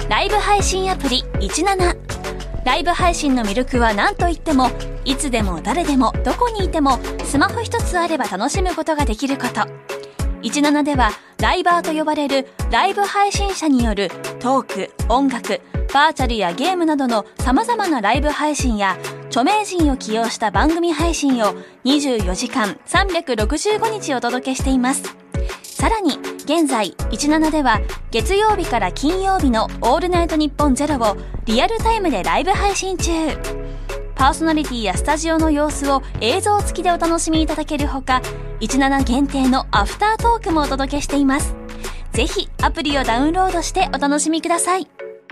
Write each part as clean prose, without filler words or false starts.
ライブ配信アプリ17。ライブ配信の魅力は何といっても、いつでも誰でもどこにいてもスマホ一つあれば楽しむことができること。17ではライバーと呼ばれるライブ配信者によるトーク、音楽、バーチャルやゲームなどの様々なライブ配信や著名人を起用した番組配信を24時間365日お届けしています。さらに現在17では月曜日から金曜日のオールナイトニッポンゼロをリアルタイムでライブ配信中。パーソナリティやスタジオの様子を映像付きでお楽しみいただけるほか、17限定のアフタートークもお届けしています。ぜひアプリをダウンロードしてお楽しみください。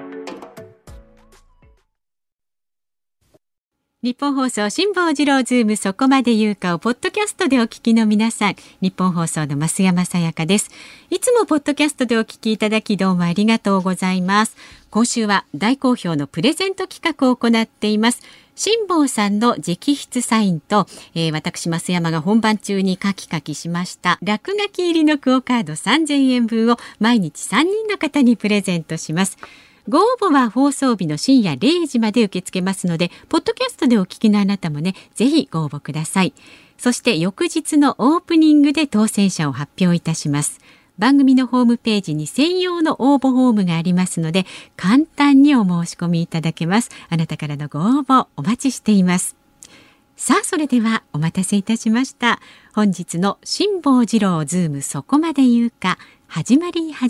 日本放送辛坊治郎ズームそこまで言うかをポッドキャストでお聞きの皆さん、日本放送の増山さやかです。いつもポッドキャストでお聞きいただきどうもありがとうございます。今週は大好評のプレゼント企画を行っています。辛坊さんの直筆サインと、私増山が本番中にカキカキしました落書き入りのクオカード3000円分を毎日3人の方にプレゼントします。ご応募は放送日の深夜0時まで受け付けますので、ポッドキャストでお聞きのあなたもね、ぜひご応募ください。そして翌日のオープニングで当選者を発表いたします。番組のホームページに専用の応募フォームがありますので、簡単にお申し込みいただけます。あなたからのご応募お待ちしています。さあ、それではお待たせいたしました。本日の辛坊治郎ズームそこまで言うか、始まり。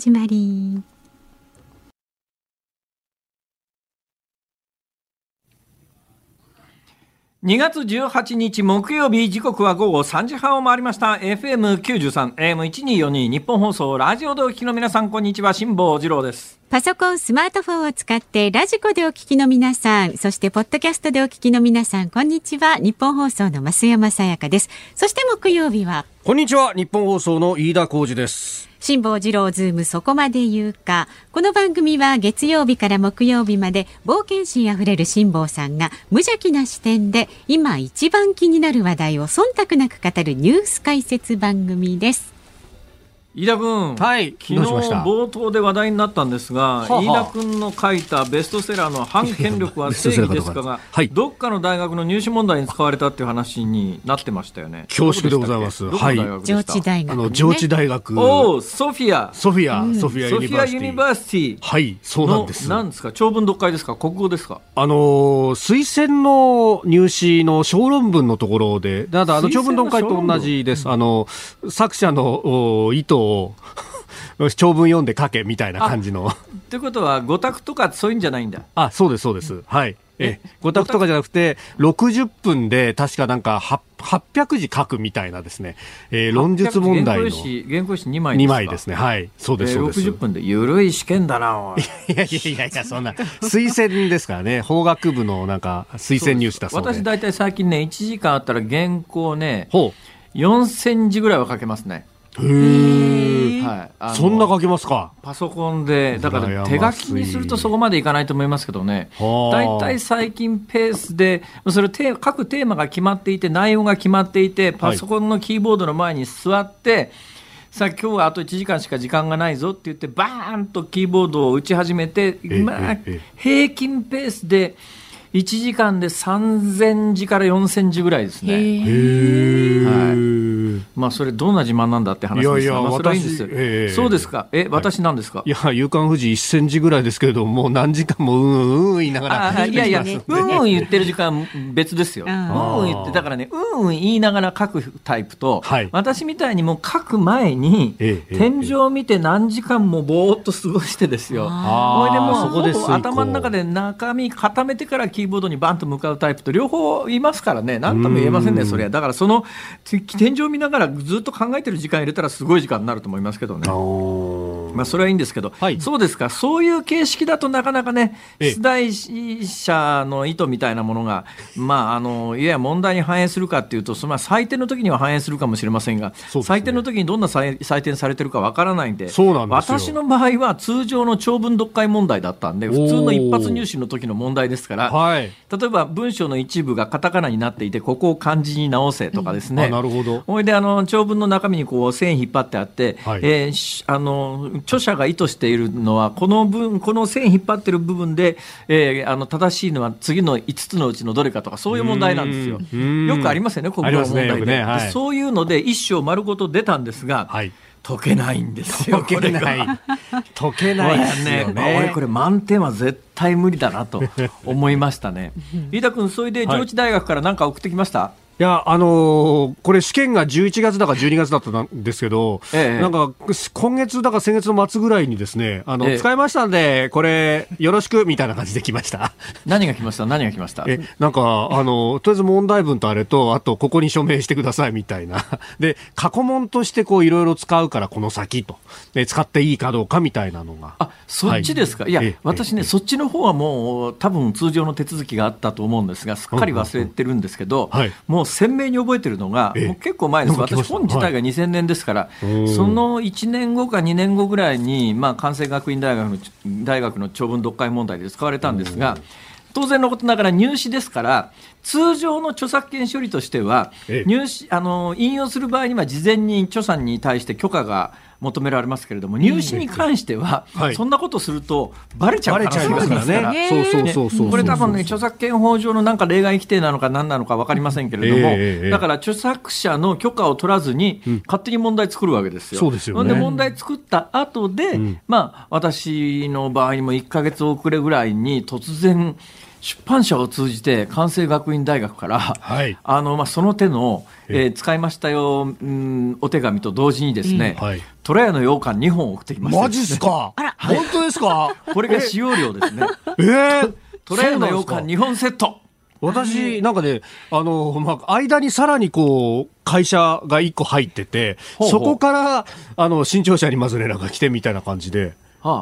2月18日木曜日、時刻は午後3時半を回りました。 FM93 AM1242 日本放送ラジオでお聞きの皆さん、こんにちは。辛坊治郎です。 パソコン、スマートフォンを使ってラジコでお聞きの皆さん、そしてポッドキャストでお聞きの皆さん、こんにちは。日本放送の増山さやかです。そして木曜日はこんにちは。日本放送の飯田浩司です。 辛坊治郎ズームそこまで言うか。この番組は月曜日から木曜日まで冒険心あふれる辛坊さんが無邪気な視点で今一番気になる話題を忖度なく語るニュース解説番組です。 飯田君、 はい、 昨日冒頭で話題になったんですが、飯田君の書いたベストセラーの反権力は正義ですかが、はい、どっかの大学の入試問題に使われたっていう話になってましたよね。 恐縮でございます。はい、 上智大学、ね、 上智大学、 ソフィアユニバーシティ、 はい、そうなんです。 何ですか、長文読解ですか、国語ですか。 推薦の入試の小論文のところで、ただ長文読解と同じです。作者の意図を長文読んで書けみたいな感じの。 ってことは5択とかそういうんじゃないんだ。 あ、そうですそうです。はい。5択とかじゃなくて60分で確かなんか800字書くみたいなですね、論述問題の原稿紙2枚ですか。2枚ですね。はい、そうですそうです。 60分でゆるい試験だな。おいいやそんな推薦ですからね。法学部のなんか推薦入試だそうで。 私大体最近ね、1時間あったら原稿ね4000字ぐらいは書けますね。 はい、そんな書けますか。 パソコンで。だから手書きにするとそこまでいかないと思いますけどね。だいたい最近ペースで、それ各テーマが決まっていて、内容が決まっていて、パソコンのキーボードの前に座って、さあ今日はあと1時間しか時間がないぞって言ってバーンとキーボードを打ち始めて、平均ペースで1時間で3000字から4000字ぐらいですね。はい、まあそれどんな自慢なんだって話ですが、まあそれはいいんです。そうですか。私なんですか。 いや、夕刊富士1000字ぐらいですけれども、もう何時間も言いながら。 いや言ってる時間別ですよ。言って、だからね、言いながら書くタイプと、はい、私みたいにもう書く前に、天井を見て何時間もぼーっと過ごしてですよ。それでもうほぼ頭の中で中身固めてからキーボードにバンと向かうタイプと両方いますからね。何とも言えませんね、それは。だからその天井を見ながらずっと考えてる時間入れたらすごい時間になると思いますけどね。まあそれはいいんですけど、はい、そうですか。そういう形式だとなかなかね、出題者の意図みたいなものが、まあいや問題に反映するかっていうと、採点の時には反映するかもしれませんが、採点の時にどんな採点されてるかわからないんで、私の場合は通常の長文読解問題だったんで、普通の一発入試の時の問題ですから、はい、例えば文章の一部がカタカナになっていて、ここを漢字に直せとかですね。 なるほど。 それで長文の中身にこう線引っ張ってあって、はい、 著者が意図しているのはこの線引っ張ってる部分で、正しいのは次の5つのうちのどれかとかそういう問題なんですよ。よくありますよね、国語問題で、はい、そういうので一章丸ごと出たんですが、はい、解けないんですよ。 解けないですよね。 俺これ満点は絶対無理だなと思いましたね。飯田君、それで上智大学から何か送ってきました？はい、 いやこれ試験が11月だか12月だったんですけど、なんか今月だか先月の末ぐらいにですね使いましたんでこれよろしくみたいな感じで来ました。 何が来ました？なんかとりあえず問題文とあれとあとここに署名してくださいみたいなで過去問としてこういろいろ使うからこの先と使っていいかどうかみたいなのが。 あ、そっちですか？はい、いや私ねそっちの方はもう多分通常の手続きがあったと思うんですがすっかり忘れてるんですけど、はい、もう鮮明に覚えてるのが、もう結構前です。私本自体が2000年ですから、はい、その1年後か2年後ぐらいに、関西学院大学の長文読解問題で使われたんですが、当然のことながら入試ですから通常の著作権処理としては引用する場合には事前に著者に対して許可が求められますけれども、入試に関してはそんなことするとバレちゃう可能性がありますから、これ多分ね著作権法上のなんか例外規定なのか何なのか分かりませんけれども、だから著作者の許可を取らずに勝手に問題作るわけですよ。 そうですよね。 で問題作った後で、私の場合にも1ヶ月遅れぐらいに突然出版社を通じて関西学院大学から、はい、その手の、使いましたよ、お手紙と同時にですね、はい、虎屋の羊羹2本送ってきました、ね。 マジっすか？本当ですか？ これが使用料ですね。虎屋の羊羹2本セット。 私なんかね間にさらにこう会社が1個入ってて、そこから新潮社にまず連絡が来てみたいな感じで。はい。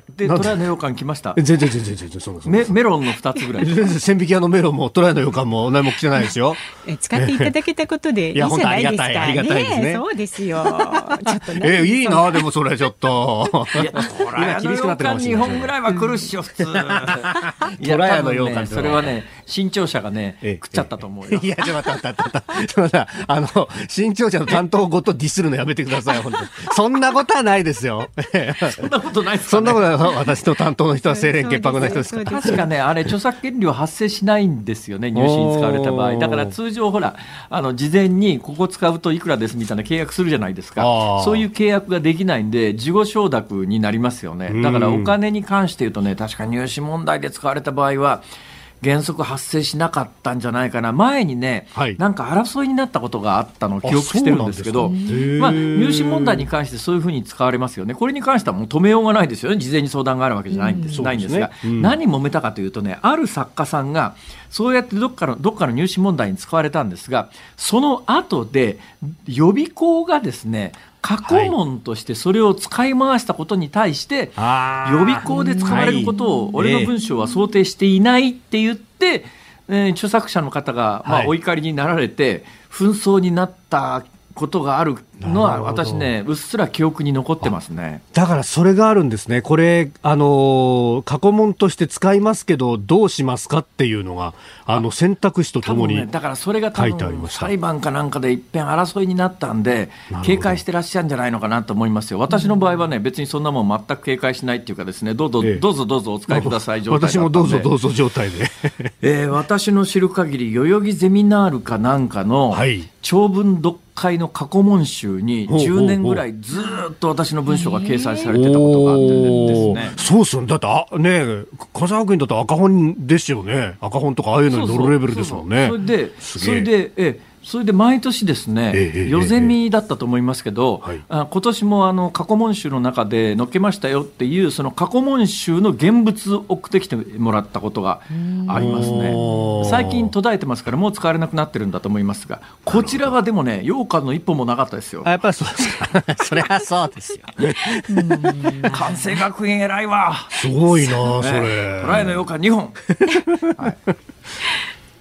で、トライの羊羹来ました？ 全然そうメロンの2つぐらい。 全然千匹屋のメロンもトライの羊羹も何も来てないですよ。 使っていただけたことでいいじゃないですか。 ありがたいですね。 そうですよ。ちょっとね。 いいなでもそれちょっと。 いや、トライの羊羹2本ぐらいは来るっしょ普通。トライの羊羹それはね新潮社がね食っちゃったと思うよ。 いやちょっと待って新潮社の担当ごとディスるのやめてください本当に。そんなことはないですよ。 そんなことないですかね。 そんなことない。私と担当の人は清廉潔白な人ですから。 確かねあれ著作権料発生しないんですよね、入試に使われた場合。だから通常ほら事前にここ使うといくらですみたいな契約するじゃないですか。そういう契約ができないんで事後承諾になりますよね。だからお金に関して言うとね、確か入試問題で使われた場合は原則発生しなかったんじゃないかな。前にね、はい、なんか争いになったことがあったのを記憶してるんですけど、入試問題に関してそういうふうに使われますよね。これに関してはもう止めようがないですよね。事前に相談があるわけじゃないんですが、何揉めたかというとね、ある作家さんがそうやってどっかの入試問題に使われたんですが、その後で予備校がですね過去問としてそれを使い回したことに対して、予備校で使われることを俺の文章は想定していないって言って、著作者の方がお怒りになられて紛争になったことがあるのは私ねうっすら記憶に残ってますね。 だからそれがあるんですね。これ過去問として使いますけどどうしますかっていうのが選択肢とともに書いてありました。 だからそれが多分裁判かなんかで一遍争いになったんで警戒してらっしゃるんじゃないのかなと思いますよ。私の場合はね別にそんなもん全く警戒しないっていうかですね、どうぞお使いください状態だったんで、 私もどうぞ状態で、私の知る限り代々木ゼミナールかなんかの長文読解の過去問集に10年ぐらいずっと私の文章が掲載されてたことがあってですね。 そうっすよ。だってね関西学院だったら赤本ですよね。赤本とかああいうのに乗るレベルですもんね。それで毎年ですね、ヨゼミだったと思いますけど、今年も過去問集の中で載っけましたよっていうその過去問集の現物を送ってきてもらったことがありますね。最近途絶えてますからもう使われなくなってるんだと思いますが、こちらはでもね羊羹の一本もなかったですよ。 やっぱりそうですか。それはそうですよ。 関西学院偉いわ。 すごいなそれ。 トライの羊羹2本。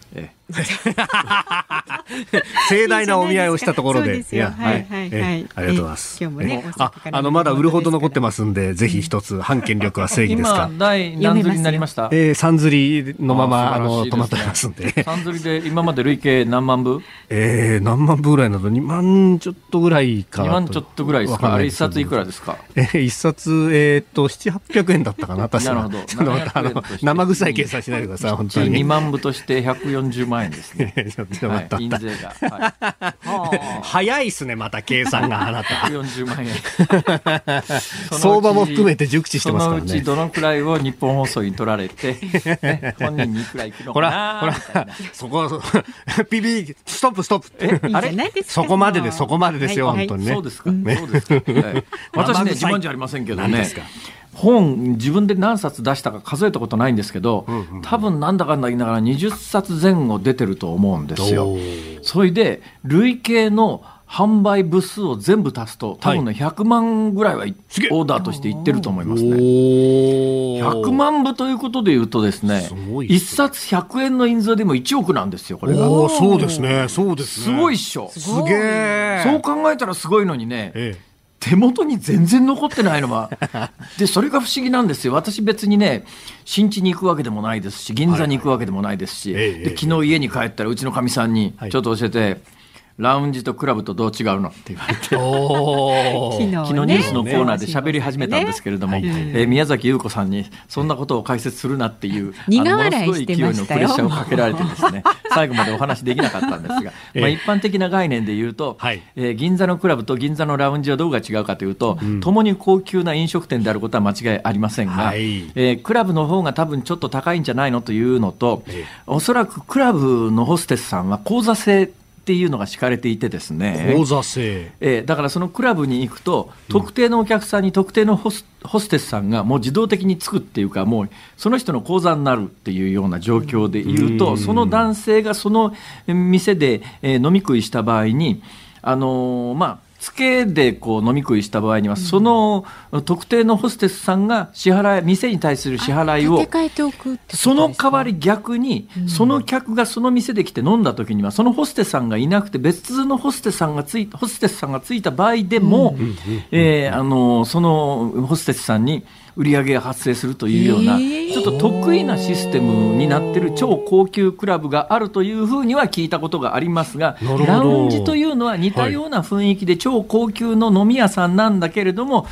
盛大なお見合いをしたところで。 いや、はいはいはい。 ありがとうございます。 今日もね、 まだ売るほど残ってますんで、ぜひ一つ、反権力は正義ですか。 今、第何釣りになりました ？3釣りのまま、止まっておりますんで。 3釣りで今まで累計何万部？ 何万部ぐらいなど、2万ちょっとぐらいか。 2万ちょっとぐらいですか？あれ1冊いくらですか ？1冊、7、800円だったかな、確か。 なるほど。 生臭い計算しないでください、本当に。 2万部として140万円ですね。印税が。 早いっすね、また計算があなた。 140万円。 相場も含めて熟知してますからね。 そのうちどのくらいを日本放送に取られて、本人にいくらいくのかな。 ほら、そこ、ピピ、ストップ。 あれそこまでですよ、本当にね。 そうですか。私ね、自慢じゃありませんけどね。本自分で何冊出したか数えたことないんですけど、多分なんだかんだ言いながら20冊前後出てると思うんですよ。それで累計の販売部数を全部足すと多分ね、100万ぐらいはオーダーとしていってると思いますね。100万部ということでいうとですね、1冊100円の印税でも1億なんですよ、これが。 そうですね。すごいっしょ。 すげえ。 そう考えたらすごいのにね、手元に全然残ってないのはで、それが不思議なんですよ。私別にね、新地に行くわけでもないですし、銀座に行くわけでもないですし、で昨日家に帰ったらうちのかみさんにちょっと教えて、ラウンジとクラブとどう違うのって言われて昨日ニュースのコーナーで喋り始めたんですけれども、宮崎優子さんにそんなことを解説するなっていう苦笑いしてましたよ。 ものすごい勢いのプレッシャーをかけられてですね最後までお話できなかったんですが、一般的な概念で言うと、銀座のクラブと銀座のラウンジはどうが違うかというと、共に高級な飲食店であることは間違いありませんが、クラブの方が多分ちょっと高いんじゃないのというのと、おそらくクラブのホステスさんは口座制っていうのが敷かれていてですね、 口座制、 だからそのクラブに行くと特定のお客さんに特定のホステスさんがもう自動的につくっていうか、もうその人の口座になるっていうような状況でいうと、その男性がその店で飲み食いした場合につけでこう飲み食いした場合には、その特定のホステスさんが店に対する支払いをその代わり逆に、その客がその店で来て飲んだ時には、そのホステスさんがいなくて別のホステスさんがついた場合でも、そのホステスさんに売り上げが発生するというような、ちょっと得意なシステムになっている超高級クラブがあるというふうには聞いたことがありますが、ラウンジというのは似たような雰囲気で超高級の飲み屋さんなんだけれども、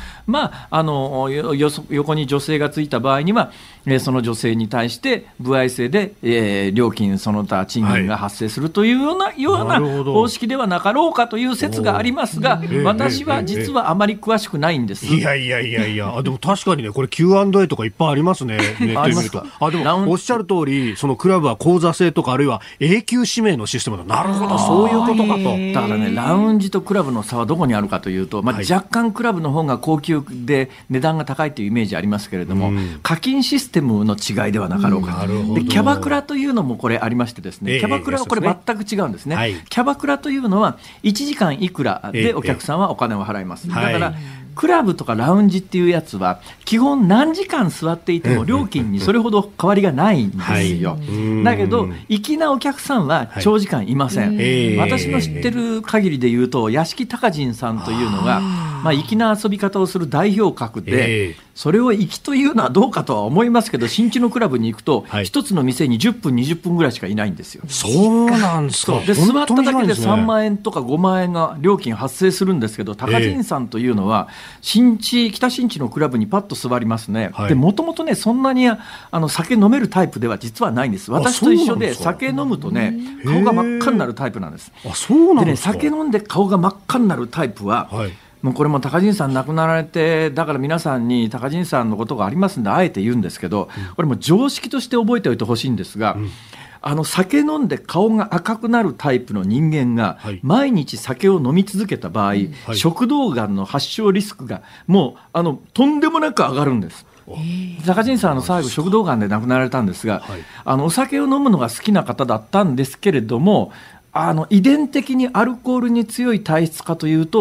横に女性がついた場合には、その女性に対して歩合制で、料金その他賃金が発生するというような方式ではなかろうかという説がありますが、私は実はあまり詳しくないんです。 いやでも確かにね、これ Q&A とかいっぱいありますね。ネットで見ると。でもおっしゃる通り、そのクラブは口座制とかあるいは永久指名のシステムだ。なるほど、そういうことかと。 だからね、ラウンジとクラブの差はどこにあるかというと、若干クラブの方が高級で値段が高いというイメージありますけれども、課金システムの違いではなかろうかと。でキャバクラというのもこれありましてですね、キャバクラはこれ全く違うんですね。キャバクラというのは1時間いくらでお客さんはお金を払います。だからクラブとかラウンジっていうやつは基本何時間座っていても料金にそれほど変わりがないんですよ。だけど粋なお客さんは長時間いません。私の知ってる限りで言うと、屋敷隆人さんというのが粋な遊び方をする代表格で、それを粋というのはどうかとは思いますけど、新地のクラブに行くと一つの店に10分20分ぐらいしかいないんですよ。 そうなんですか。 で座っただけで3万円とか5万円が料金発生するんですけど、高人さんというのは北新地のクラブにパッと座りますね。でもともとね、そんなに酒飲めるタイプでは実はないんです。私と一緒で酒飲むとね、顔が真っ赤になるタイプなんです。でね、酒飲んで顔が真っ赤になるタイプは、もうこれも高人さん亡くなられて、だから皆さんに高人さんのことがありますんであえて言うんですけど、これも常識として覚えておいてほしいんですが、酒飲んで顔が赤くなるタイプの人間が毎日酒を飲み続けた場合、食道がんの発症リスクがもうとんでもなく上がるんです。高人さん最後食道がんで亡くなられたんですが、お酒を飲むのが好きな方だったんですけれども、遺伝的にアルコールに強い体質かというと、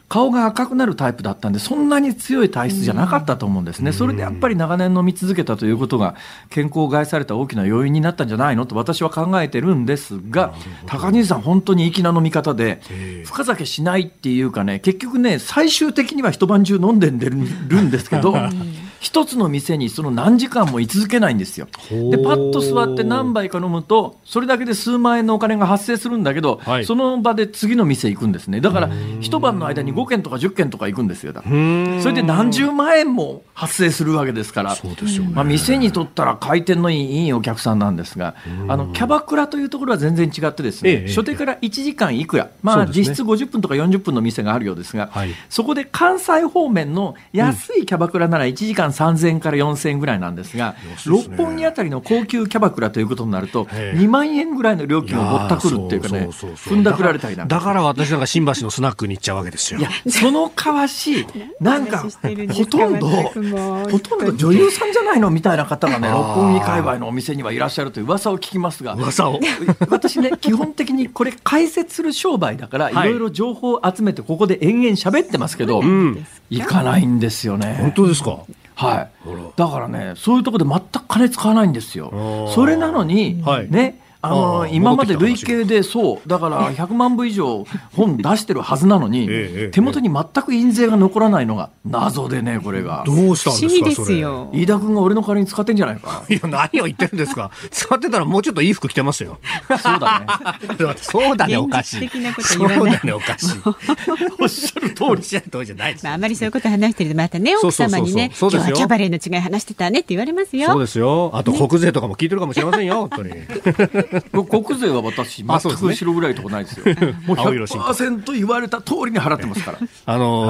顔が赤くなるタイプだったんで、そんなに強い体質じゃなかったと思うんですね。それでやっぱり長年飲み続けたということが健康を害された大きな要因になったんじゃないのと私は考えてるんですが、高西さん本当に粋な飲み方で、深酒しないっていうかね、結局ね、最終的には一晩中飲んでるんですけど一つの店にその何時間も居続けないんですよ。でパッと座って何杯か飲むとそれだけで数万円のお金が発生するんだけど、はい、その場で次の店行くんですね。だから一晩の間に5軒とか10軒とか行くんですよ。だからそれで何十万円も発生するわけですから、そうですよね。店にとったら回転のいいお客さんなんですが、キャバクラというところは全然違ってですね、初手から1時間いくら、実質50分とか40分の店があるようですが、はい、そこで関西方面の安いキャバクラなら1時間3000円から4000円ぐらいなんですが、六本木あたりの高級キャバクラということになると2万円ぐらいの料金をぼったくるっていうかね、踏んだくられたりなんか。 だから私なんか新橋のスナックに行っちゃうわけですよ。 いや、そのかわしなんかほとんど女優さんじゃないのみたいな方がね、六本木界隈のお店にはいらっしゃるという噂を聞きますが、私ね、基本的にこれ解説する商売だからいろいろ情報を集めてここで延々喋ってますけど、行かないんですよね。 本当ですか？ はい、だからね、そういうところで全く金使わないんですよ。それなのに、ね、今まで累計でそうだから100万部以上本出してるはずなのに、手元に全く印税が残らないのが謎でね、これがどうしたんですかそれ。 飯田君が俺の代わりに使ってんじゃないか。 いや、何を言ってるんですか。使ってたらもうちょっといい服着てますよ。 そうだねそうだね、おかしい。そうだね、おかしい。 おっしゃる通りじゃないです。 あんまりそういうこと話してるとまたね、奥様にね、今日はキャバレーの違い話してたねって言われますよ。 そうですよ。あと国税とかも聞いてるかもしれませんよ、本当に。 国税は私全く後ろぐらいとこないですよ。もう 100% 言われた通りに払ってますから。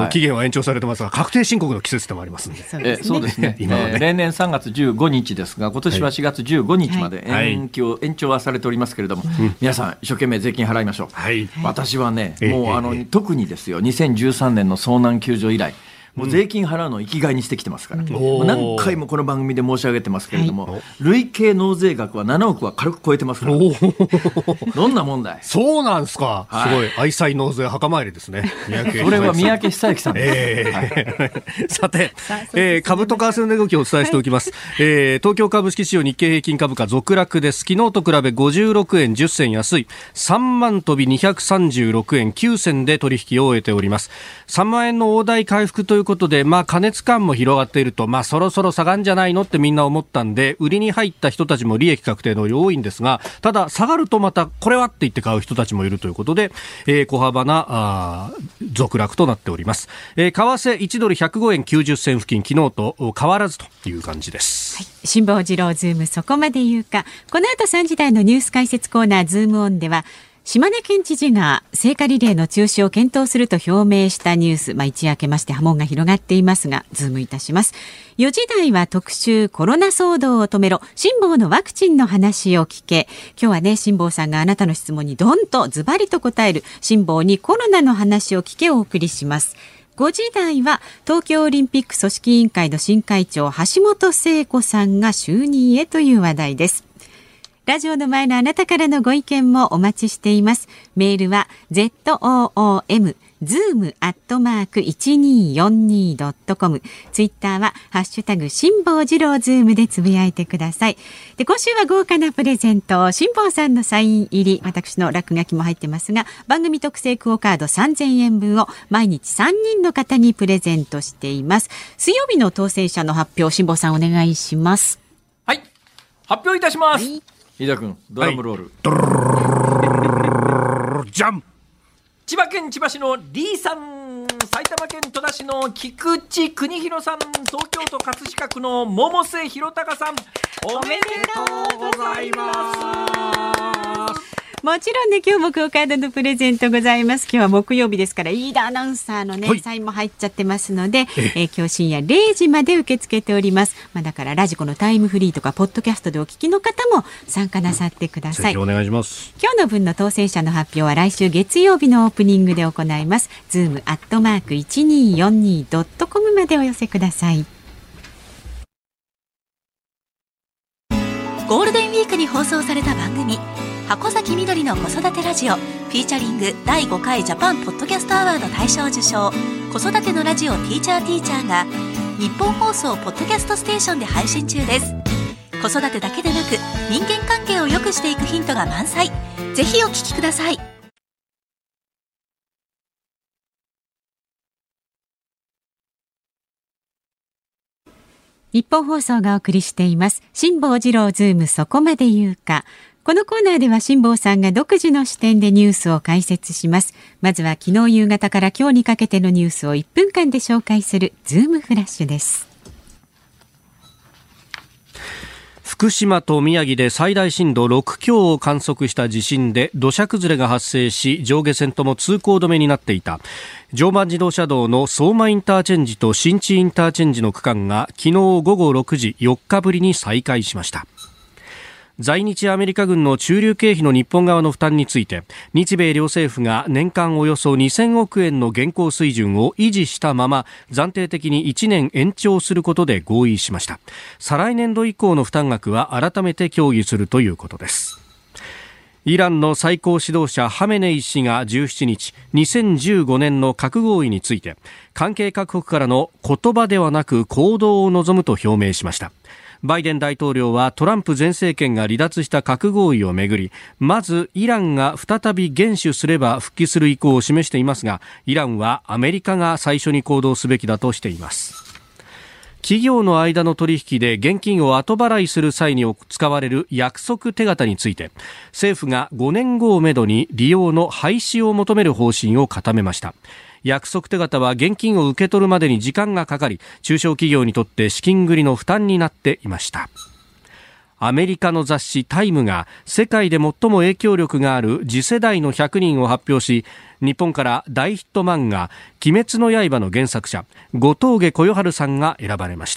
期限は延長されてますが、確定申告の季節でもありますんで。 そうですね。例年3月15日ですが、今年は4月15日まで延長はされておりますけれども、皆さん一生懸命税金払いましょう。私はね、もう特にですよ、2013年の遭難救助以来、もう税金払うのを生きがいにしてきてますから、もう何回もこの番組で申し上げてますけれども、累計納税額は7億は軽く超えてますから。どんな問題。 そうなんですか。すごい愛妻納税墓参りですね。 それは三宅久之さんです。 さて、株と為替の動きをお伝えしておきます。東京株式市場日経平均株価続落です。昨日と比べ56円10銭安い3万飛び236円9銭で取引を終えております。3万円の大台回復ということで、過熱感も広がっていると、そろそろ下がるんじゃないのってみんな思ったんで、売りに入った人たちも利益確定の多いんですが、ただ下がるとまたこれはって言って買う人たちもいるということで、小幅な続落となっております。為替1ドル105円90銭付近、昨日と変わらずという感じです。 はい、辛坊治郎ズームそこまで言うか。この後3時台のニュース解説コーナーズームオンでは、島根県知事が聖火リレーの中止を検討すると表明したニュース、一夜明けまして波紋が広がっていますが、ズームいたします。4時台は特集コロナ騒動を止めろ、辛坊のワクチンの話を聞け。今日はね、辛坊さんがあなたの質問にドンとズバリと答える辛坊にコロナの話を聞けをお送りします。5時台は東京オリンピック組織委員会の新会長橋本聖子さんが就任へという話題です。ラジオの前のあなたからのご意見もお待ちしています。メールは zoom@1242.com、 ツイッターはハッシュタグ辛坊治郎ズームでつぶやいてください。で、今週は豪華なプレゼント、辛坊さんのサイン入り私の落書きも入ってますが、番組特製クオカード3000円分を毎日3人の方にプレゼントしています。水曜日の当選者の発表、辛坊さんお願いします。 はい、発表いたします。飯田君、ドラムロール、 ジャン。 千葉県千葉市のリーさん、埼玉県戸田市の菊池邦弘さん、東京都葛飾区の百瀬弘隆さん、おめでとうございます。 もちろんね、今日もクオカードのプレゼントございます。今日は木曜日ですから、飯田アナウンサーのね、サインも入っちゃってますので、今日深夜0時まで受け付けております。だからラジコのタイムフリーとかポッドキャストでお聞きの方も参加なさってください。 ぜひお願いします。 今日の分の当選者の発表は来週月曜日のオープニングで行います。zoom@1242.com までお寄せください。 ゴールデンウィークに放送された番組、箱崎みどりの子育てラジオフィーチャリング第5回ジャパンポッドキャストアワード大賞受賞、子育てのラジオティーチャーが日本放送ポッドキャストステーションで配信中です。子育てだけでなく人間関係を良くしていくヒントが満載。ぜひお聞きください。 日本放送がお送りしています辛坊治郎ズームそこまで言うか。このコーナーでは辛坊さんが独自の視点でニュースを解説します。まずは昨日夕方から今日にかけてのニュースを1分間で紹介するズームフラッシュです。 福島と宮城で最大震度6強を観測した地震で土砂崩れが発生し、上下線とも通行止めになっていた常磐自動車道の相馬インターチェンジと新地インターチェンジの区間が昨日午後6時4日ぶりに再開しました。在日アメリカ軍の駐留経費の日本側の負担について、日米両政府が年間およそ2000億円の現行水準を維持したまま暫定的に1年延長することで合意しました。再来年度以降の負担額は改めて協議するということです。イランの最高指導者ハメネイ師が17日、2015年の核合意について関係各国からの言葉ではなく行動を望むと表明しました。バイデン大統領はトランプ前政権が離脱した核合意をめぐり、まずイランが再び厳守すれば復帰する意向を示していますが、イランはアメリカが最初に行動すべきだとしています。企業の間の取引で現金を後払いする際に使われる約束手形について、政府が5年後をめどに利用の廃止を求める方針を固めました。約束手形は現金を受け取るまでに時間がかかり、中小企業にとって資金繰りの負担になっていました。アメリカの雑誌タイムが世界で最も影響力がある次世代の100人を発表し、日本から大ヒット漫画鬼滅の刃の原作者後峠小夜春さんが選ばれました。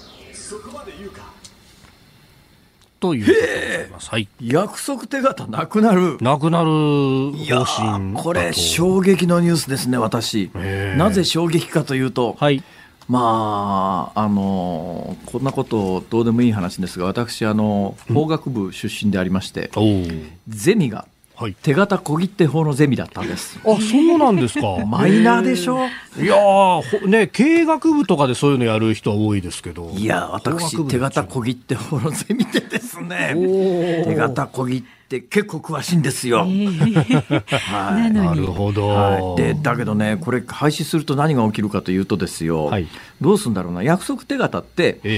ということでございます。はい、 約束手形なくなる方針。 これ衝撃のニュースですね。私なぜ衝撃かというと、はい、まあこんなことどうでもいい話ですが、私法学部出身でありまして、ゼミが手形小切手法のゼミだったんです。 あ、そうなんですか。 マイナーでしょ。 いやー、ね、経営学部とかでそういうのやる人は多いですけど、 いや私手形小切手法のゼミでですね、手形小切手結構詳しいんですよ。 はい、なるほど、 はい、でだけどね、これ廃止すると何が起きるかというとですよ、はい、どうするんだろうな。約束手形って、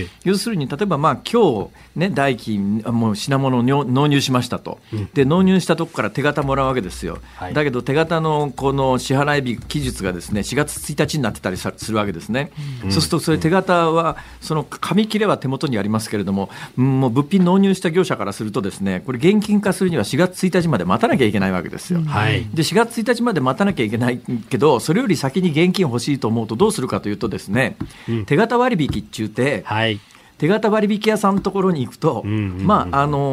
要するに例えば今日、ね、代金もう品物を納入しましたと、で納入したとこから手形もらうわけですよ、はい、だけど手形のこの支払い日期日がですね4月1日になってたりするわけですね、そうするとそれ手形はその紙切れは手元にありますけれども、もう物品納入した業者からするとですね、これ現金化するには4月1日まで待たなきゃいけないわけですよ、はい、で4月1日まで待たなきゃいけないけど、それより先に現金欲しいと思うとどうするかというとですね、手形割引っちゅうて、はい、手形割引屋さんのところに行くと、例えば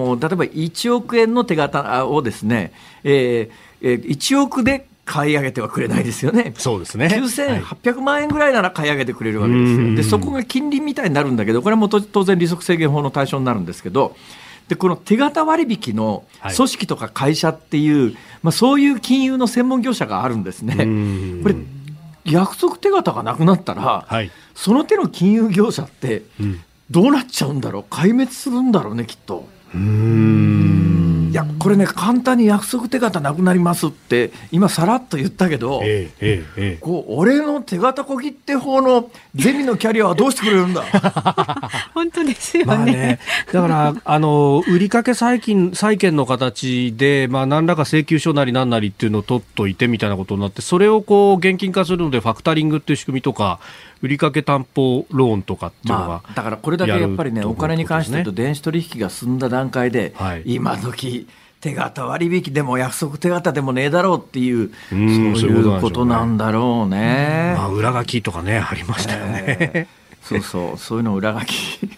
1億円の手形をですね、1億で買い上げてはくれないですよね。 そうですね。 9800万円ぐらいなら買い上げてくれるわけですよ。でそこが金利みたいになるんだけど、これも当然利息制限法の対象になるんですけど、でこの手形割引の組織とか会社っていう、そういう金融の専門業者があるんですね。これ約束手形がなくなったら、はい、その手の金融業者ってどうなっちゃうんだろう。壊滅するんだろうね、きっと。いやこれね、簡単に約束手形なくなりますって今さらっと言ったけど、こう俺の手形小切手法のゼミのキャリアはどうしてくれるんだ。 本当ですよね。 だから売掛債権の形で、何らか請求書なり何なりっていうのを取っといてみたいなことになって、それをこう現金化するのでファクタリングっていう仕組みとか売掛担保ローンとかっていうのが、 だからこれだけやっぱりね、お金に関して言うと電子取引が進んだ段階で、今時手形割引でも約束手形でもねえだろうっていう、そういうことなんだろうね。 裏書きとかねありましたよね。 そういうの裏書き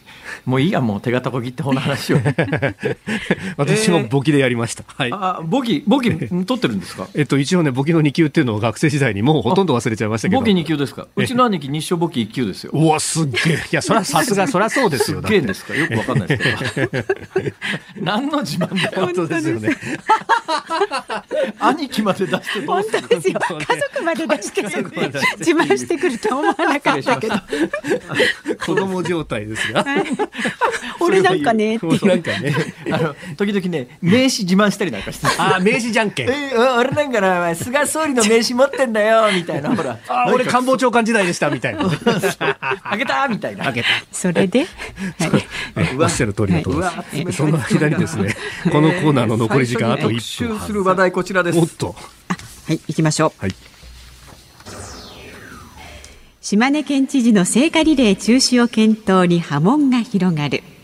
もういいや、もう手形小切手法の話を私も簿記でやりました。はい、 簿記取ってるんですか？ 一応ね、簿記の2級っていうのを学生時代にもうほとんど忘れちゃいましたけど。 簿記2級ですか？うちの兄貴日照簿記1級ですよ。 うわ、すっげえ。いや、そりゃさすが、そりゃそうですよ。 すっげえんですか？よくわかんないですけど何の自慢だよ。 本当ですよね。 兄貴まで出してどうする？ 本当ですよ。家族まで出して自慢してくると思わなかったけど子供状態ですが俺なんかねっていう、 なんかね、 時々ね、名刺自慢したりなんかして、 名刺じゃんけん、 俺なんかな、菅総理の名刺持ってんだよみたいな、ほら、 俺官房長官時代でしたみたいなあげたみたいな、 それで、 おっしゃる通りだと思います。その間にですね、このコーナーの残り時間あと1分。 特集する話題こちらです。 おっと、 はい、行きましょう。 はい。 島根県知事の聖火リレー中止を検討に波紋が広がる。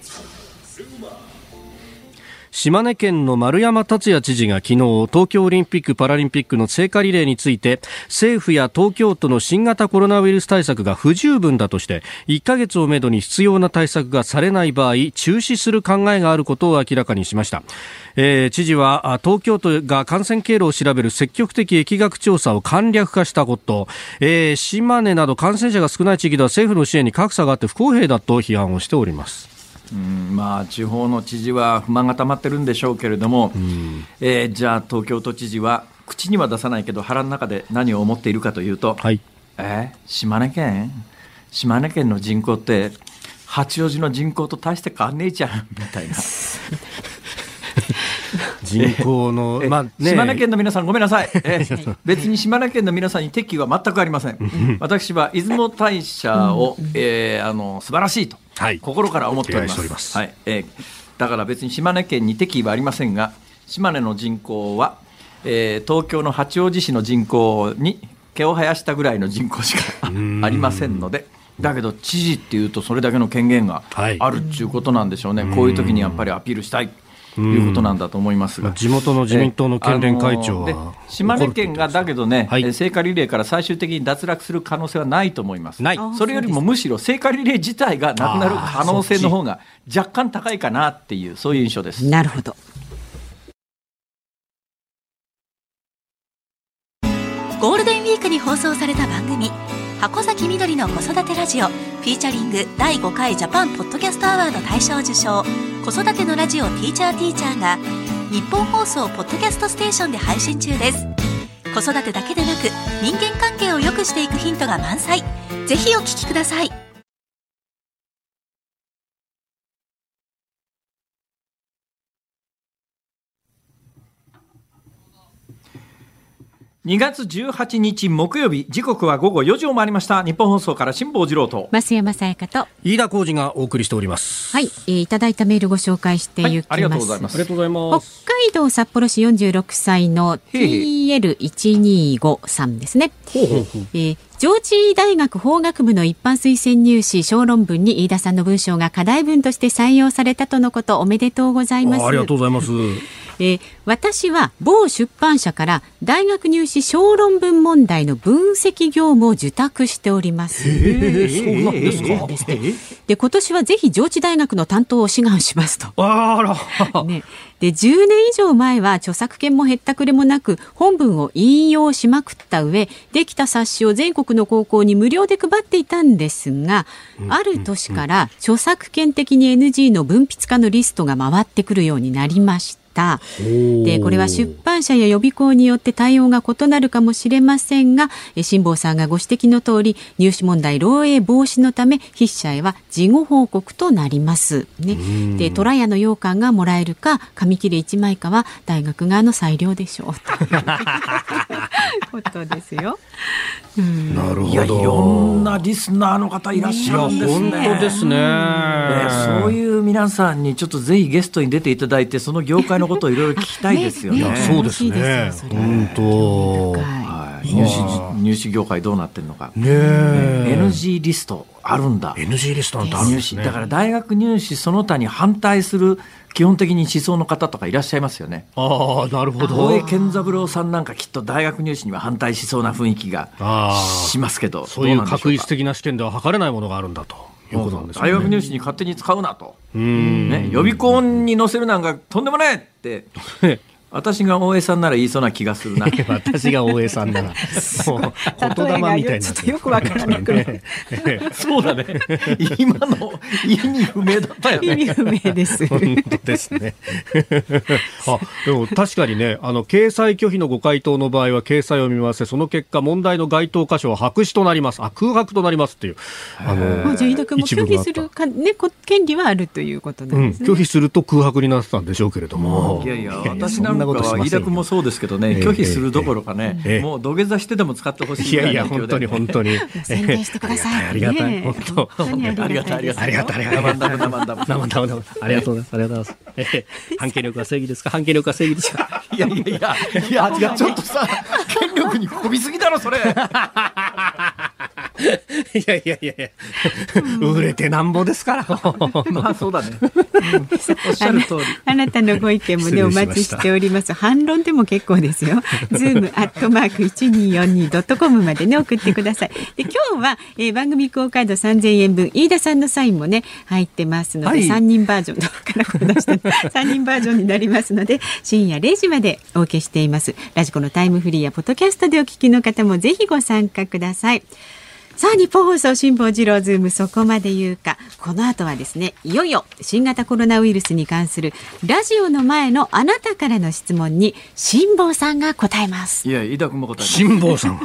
島根県の丸山達也知事が昨日、東京オリンピック・パラリンピックの聖火リレーについて、政府や東京都の新型コロナウイルス対策が不十分だとして、1ヶ月をめどに必要な対策がされない場合、中止する考えがあることを明らかにしました。知事は東京都が感染経路を調べる積極的疫学調査を簡略化したこと、島根など感染者が少ない地域では政府の支援に格差があって不公平だと批判をしております。 地方の知事は不満が溜まってるんでしょうけれども、じゃあ東京都知事は口には出さないけど腹の中で何を思っているかというと、 はい、 島根県の人口って八王子の人口と大して変わんねえじゃんみたいな人口の、 島根県の皆さんごめんなさい、別に島根県の皆さんに敵意は全くありません。私は出雲大社を、素晴らしいと、心から思っております。だから別に島根県に敵意はありませんが、島根の人口は、東京の八王子市の人口に毛を生やしたぐらいの人口しかありませんので、だけど知事っていうとそれだけの権限があるっていうことなんでしょうね。こういう時にやっぱりアピールしたいということなんだと思いますが、 地元の自民党の県連会長は島根県がだけどね、聖火リレーから最終的に脱落する可能性はないと思います。それよりもむしろ聖火リレー自体がなくなる可能性の方が若干高いかなっていう、そういう印象です。 なるほど。 ゴールデンウィークに放送された番組、箱崎みどりの子育てラジオフィーチャリング第5回ジャパンポッドキャストアワード大賞受賞、子育てのラジオティーチャーが日本放送ポッドキャストステーションで配信中です。子育てだけでなく人間関係を良くしていくヒントが満載。ぜひお聞きください。 2月18日木曜日、時刻は午後4時を回りました。日本放送から辛坊治郎と増山さやかと飯田浩司がお送りしております。 はい、いただいたメールご紹介していきます。 ありがとうございます。 北海道札幌市46歳の TL125 さんですね。上智大学法学部の一般推薦入試小論文に飯田さんの文章が課題文として採用されたとのこと。おめでとうございます。 ありがとうございます。 私は某出版社から大学入試小論文問題の分析業務を受託しております。 そうなんですか。 で、今年はぜひ上智大学の担当を志願しますと。で、10年以上前は著作権もへったくれもなく本文を引用しまくった上、できた冊子を全国の高校に無料で配っていたんですが、ある年から著作権的に NG の文筆家のリストが回ってくるようになりました。で、これは出版社や予備校によって対応が異なるかもしれませんが、辛坊さんがご指摘の通り、入試問題漏洩防止のため筆者へは事後報告となります、で、虎屋の羊羹がもらえるか紙切れ1枚かは大学側の裁量でしょうということですよ。 なるほど。 いや、いろんなリスナーの方いらっしゃるんですね。 本当ですね。 そういう皆さんにちょっとぜひゲストに出ていただいて、その業界のことをいろいろ聞きたいですよね。 そうですね。本当。 入試業界どうなってるのか。NG リストあるんだ。 NG リストなんてあるんですね。 だから大学入試その他に反対する基本的に思想の方とかいらっしゃいますよね。 ああ、なるほど。 大江健三郎さんなんかきっと大学入試には反対しそうな雰囲気がしますけど、 そういう確率的な視点では測れないものがあるんだと。 いうことなんですね。 大学入試に勝手に使うなと、ね、予備校に載せるなんかとんでもないって私が大江さんなら言いそうな気がするな。 私が大江さんならもう言霊みたいな。 ちょっとよくわからなくなる。 そうだね。今の意味不明だったよね。 意味不明です。 本当ですね。でも確かにね、掲載拒否のご回答の場合は掲載を見ませ、その結果問題の該当箇所は白紙となります。空白となりますっていう。 じゃあ飯田君も拒否する権利はあるということなんですね。 拒否すると空白になってたんでしょうけれども。 いやいや、私なんかは飯田君もそうですけどね、拒否するどころかね、もう土下座してでも使ってほしい。 いやいや、本当に本当に宣伝してください。 ありがたい、本当ありがたいありがたいありがたい。 ありがとうございますありがとうございます。反権力は正義ですか。反権力は正義ですか。 いやちょっとさ、権力にこびすぎだろそれ。 いや売れてなんぼですから。 まあそうだね。おっしゃる通り。 あなたのご意見もねお待ちしております。反論でも結構ですよ。zoom@1242.com までね送ってください。で今日は、番組クオカード3000円分飯田さんのサインもね入ってますので、3人バージョンから出した3人バージョンになりますので深夜0時までお受けしています。ラジコのタイムフリーやポッドキャストでお聞きの方もぜひご参加ください。さあ日本放送辛坊治郎ズームそこまで言うか。この後はですね、いよいよ新型コロナウイルスに関するラジオの前のあなたからの質問に辛坊さんが答えます。 いや飯田君も答えます。 辛坊さん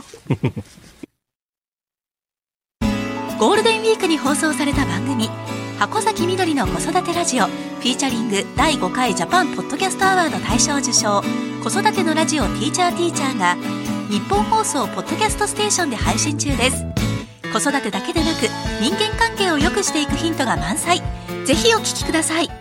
ゴールデンウィークに放送された番組箱崎みどりの子育てラジオフィーチャリング第5回ジャパンポッドキャストアワード大賞受賞子育てのラジオティーチャーが日本放送ポッドキャストステーションで配信中です。子育てだけでなく人間関係を良くしていくヒントが満載。ぜひお聞きください。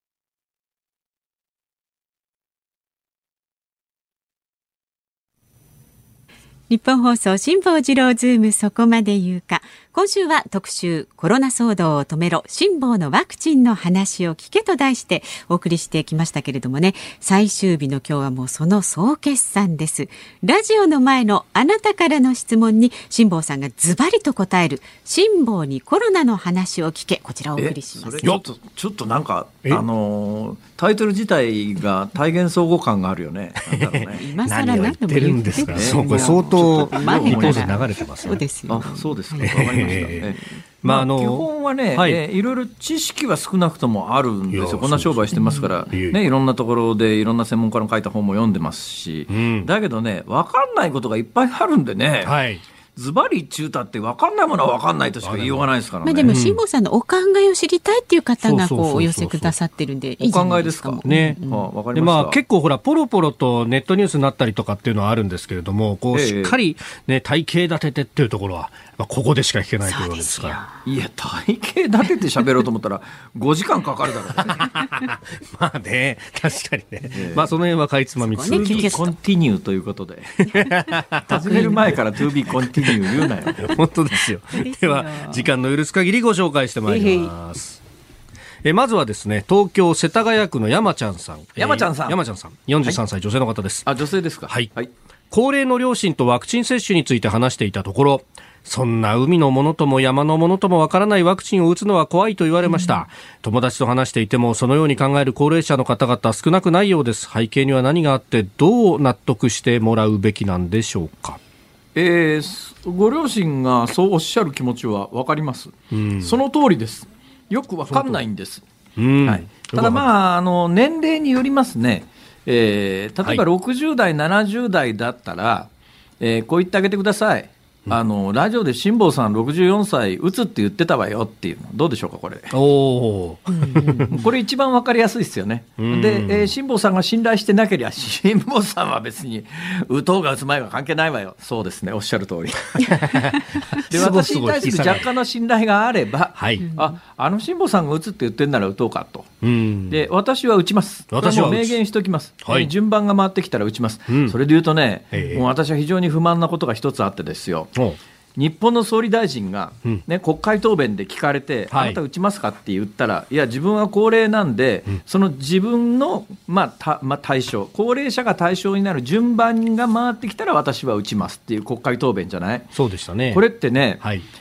日本放送辛坊治郎ズームそこまで言うか。今週は特集コロナ騒動を止めろ辛坊のワクチンの話を聞けと題してお送りしてきましたけれどもね、最終日の今日はもうその総決算です。ラジオの前のあなたからの質問に辛坊さんがズバリと答える辛坊にコロナの話を聞け、こちらをお送りします。 ちょっとなんかタイトル自体が体現相互感があるよね。 今更何でも言ってるんですか。 そうこれ相当前から流れてますね。 そうですよ。 そうですか。わかりました。基本はね、いろいろ知識は少なくともあるんですよ。こんな商売してますから、いろんなところでいろんな専門家の書いた本も読んでますし、だけどね分かんないことがいっぱいあるんでね、ズバリ中たって分かんないものは分かんないとしか言いようがないですからね。 でも辛坊さんのお考えを知りたいっていう方がお寄せくださってるんで、いいじゃないですか。 お考えですかね。わかりました。 結構ほらポロポロとネットニュースになったりとかっていうのはあるんですけれども、こうしっかりね体系立ててっていうところはここでしか聞けないというわけですから。 いや体系立てて喋ろうと思ったら5時間かかるだろう。 まあね、確かにね。その辺はかいつまみつ。 To be continue ということで。始める前から To be continue 言うなよ。 本当ですよ。では時間の許す限りご紹介してまいります。まずはですね、東京世田谷区の山ちゃんさん。 山ちゃんさん 43歳、女性の方です。 女性ですか。 はい。高齢の両親とワクチン接種について話していたところ、そんな海のものとも山のものともわからないワクチンを打つのは怖いと言われました。友達と話していてもそのように考える高齢者の方々少なくないようです。背景には何があってどう納得してもらうべきなんでしょうか。 ご両親がそうおっしゃる気持ちは分かります。その通りです。よく分かんないんです。ただ年齢によりますね。例えば60代、70代だったら、こう言ってあげてください。ラジオで辛坊さん64歳打つって言ってたわよっていうのどうでしょうか。これこれ一番分かりやすいですよね。で、辛坊さんが信頼してなければ辛坊さんは別に打とうが打つ前が関係ないわよ。そうですね、おっしゃる通りで私に対する若干の信頼があれば、辛坊さんが打つって言ってるなら打とうかと。で私は打ちます。私は明言しておきます。順番が回ってきたら打ちます。それで言うとね、もう私は非常に不満なことが一つあってですよ。日本の総理大臣が、国会答弁で聞かれて、あなた打ちますかって言ったら、いや自分は高齢なんで、その自分の、対象、高齢者が対象になる順番が回ってきたら私は打ちますっていう国会答弁じゃない。 そうでしたね。 これってね、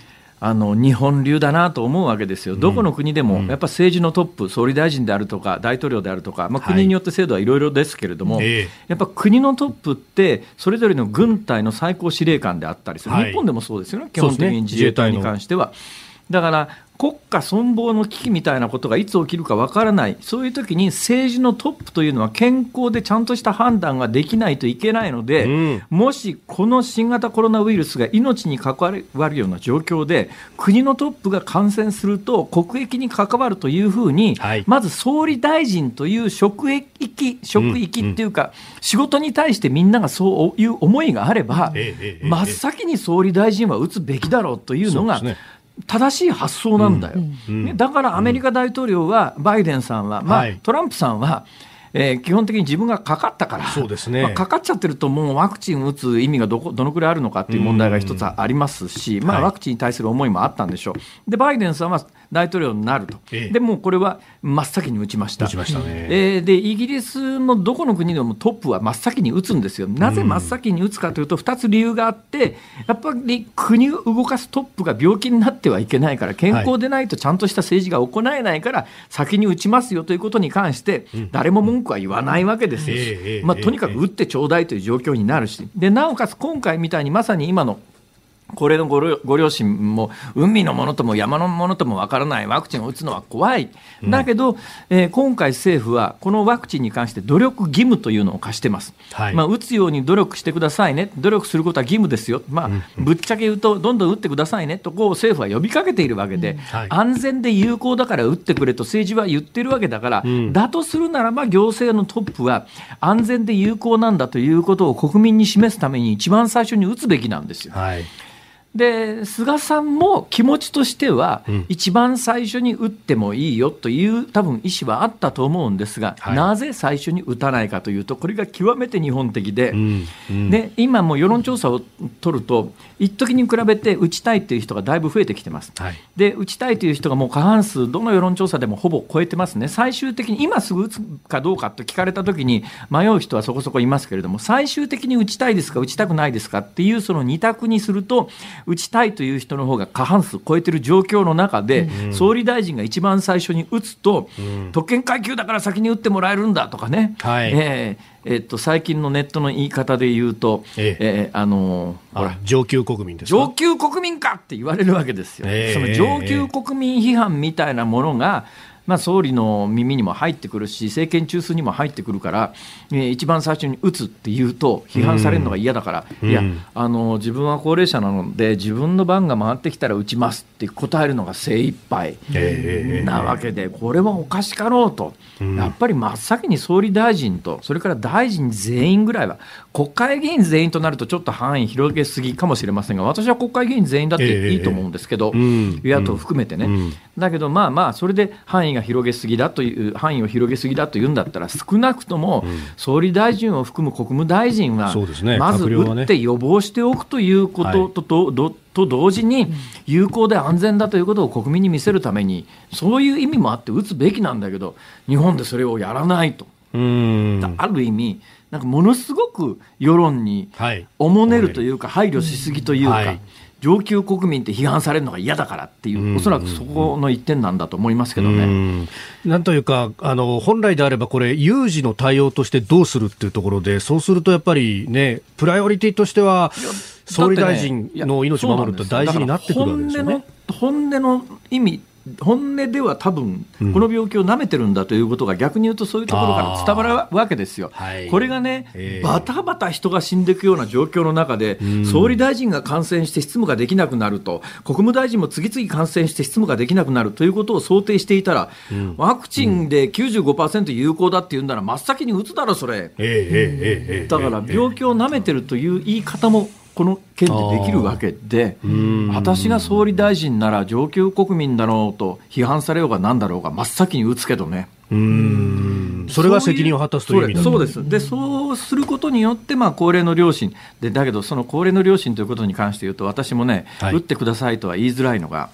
日本流だなと思うわけですよ。どこの国でもやっぱ政治のトップ、総理大臣であるとか大統領であるとか、国によって制度はいろいろですけれども、やっぱ国のトップってそれぞれの軍隊の最高司令官であったりする、日本でもそうですよね、基本的に自衛隊に関しては。だから国家存亡の危機みたいなことがいつ起きるかわからない、そういう時に政治のトップというのは健康でちゃんとした判断ができないといけないので、もしこの新型コロナウイルスが命に関わるような状況で国のトップが感染すると国益に関わるというふうに、まず総理大臣という職域っていうか、仕事に対してみんながそういう思いがあれば、真っ先に総理大臣は打つべきだろうというのが正しい発想なんだよ。だからアメリカ大統領はバイデンさんは、トランプさんは基本的に自分がかかったから、 そうですね、 かかっちゃってるともうワクチンを打つ意味がどのくらいあるのかっていう問題が一つありますし、ワクチンに対する思いもあったんでしょう。でバイデンさんは大統領になると、でもうこれは真っ先に打ちました。でイギリスのどこの国でもトップは真っ先に打つんですよ。なぜ真っ先に打つかというと2つ理由があって、やっぱり国を動かすトップが病気になってはいけないから、健康でないとちゃんとした政治が行えないから先に打ちますよということに関して誰も文句は言わないわけですよ。とにかく打ってちょうだいという状況になるし、でなおかつ今回みたいにまさに今のこれのご両親も海のものとも山のものともわからないワクチンを打つのは怖い。だけど、今回政府はこのワクチンに関して努力義務というのを課してます。打つように努力してくださいね、努力することは義務ですよ、ぶっちゃけ言うとどんどん打ってくださいねとこう政府は呼びかけているわけで、安全で有効だから打ってくれと政治は言ってるわけだから、だとするならば行政のトップは安全で有効なんだということを国民に示すために一番最初に打つべきなんですよ。で菅さんも気持ちとしては、一番最初に打ってもいいよという多分意思はあったと思うんですが、なぜ最初に打たないかというと、これが極めて日本的で、で今も世論調査を取ると一時に比べて打ちたいという人がだいぶ増えてきてます。で打ちたいという人がもう過半数どの世論調査でもほぼ超えてますね。最終的に今すぐ打つかどうかと聞かれた時に迷う人はそこそこいますけれども、最終的に打ちたいですか打ちたくないですかっていうその2択にすると、打ちたいという人の方が過半数超えている状況の中で、総理大臣が一番最初に打つと、特権階級だから先に打ってもらえるんだとかね、最近のネットの言い方で言うと、 上級国民ですか、 上級国民かって言われるわけですよ。その上級国民批判みたいなものが総理の耳にも入ってくるし、政権中枢にも入ってくるから、一番最初に打つって言うと批判されるのが嫌だから、いや自分は高齢者なので自分の番が回ってきたら打ちますって答えるのが精一杯なわけで、これはおかしかろうと、やっぱり真っ先に総理大臣とそれから大臣全員ぐらいは、国会議員全員となるとちょっと範囲広げすぎかもしれませんが、私は国会議員全員だっていいと思うんですけど、与野党含めてね、だけどそれで範囲を広げすぎだというんだったら、少なくとも総理大臣を含む国務大臣はまず打って予防しておくということと同時に、有効で安全だということを国民に見せるために、そういう意味もあって打つべきなんだけど、日本でそれをやらないと、ある意味なんかものすごく世論におもねるというか、配慮しすぎというか、上級国民って批判されるのが嫌だからっていう、おそらくそこの一点なんだと思いますけどね。 なんというか本来であればこれ有事の対応としてどうするっていうところで、そうするとやっぱりね、プライオリティとしては総理大臣の命を守ると大事になってくるわけですよね。 本音の意味、本音では多分この病気を舐めてるんだということが、逆に言うとそういうところから伝わるわけですよ。これがね、バタバタ人が死んでいくような状況の中で、総理大臣が感染して執務ができなくなると、国務大臣も次々感染して執務ができなくなるということを想定していたら、ワクチンで 95% 有効だっていうんなら真っ先に打つだろそれ。だから病気を舐めてるという言い方もこの件でできるわけで、私が総理大臣なら上級国民だろうと批判されようが何だろうが真っ先に打つけどね。 それが責任を果たすという意味だと。 そうです。でそうすることによって高齢の両親だけど、その高齢の両親ということに関して言うと、私もね、打ってくださいとは言いづらいのが、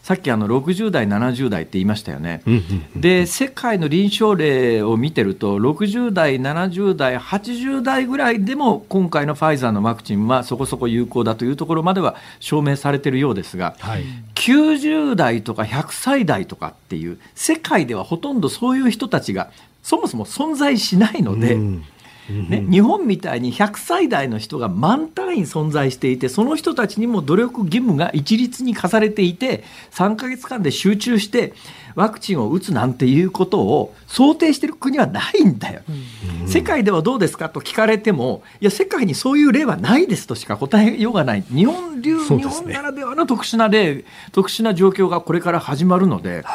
さっき60代70代って言いましたよね。で世界の臨床例を見てると60代70代80代ぐらいでも今回のファイザーのワクチンはそこそこ有効だというところまでは証明されているようですが、90代とか100歳代とかっていう世界ではほとんどそういう人たちがそもそも存在しないので、日本みたいに100歳代の人が満単位存在していて、その人たちにも努力義務が一律に課されていて、3ヶ月間で集中してワクチンを打つなんていうことを想定している国はないんだよ。世界ではどうですかと聞かれても、いや世界にそういう例はないですとしか答えようがない。日本ならではの特殊な例、特殊な状況がこれから始まるので、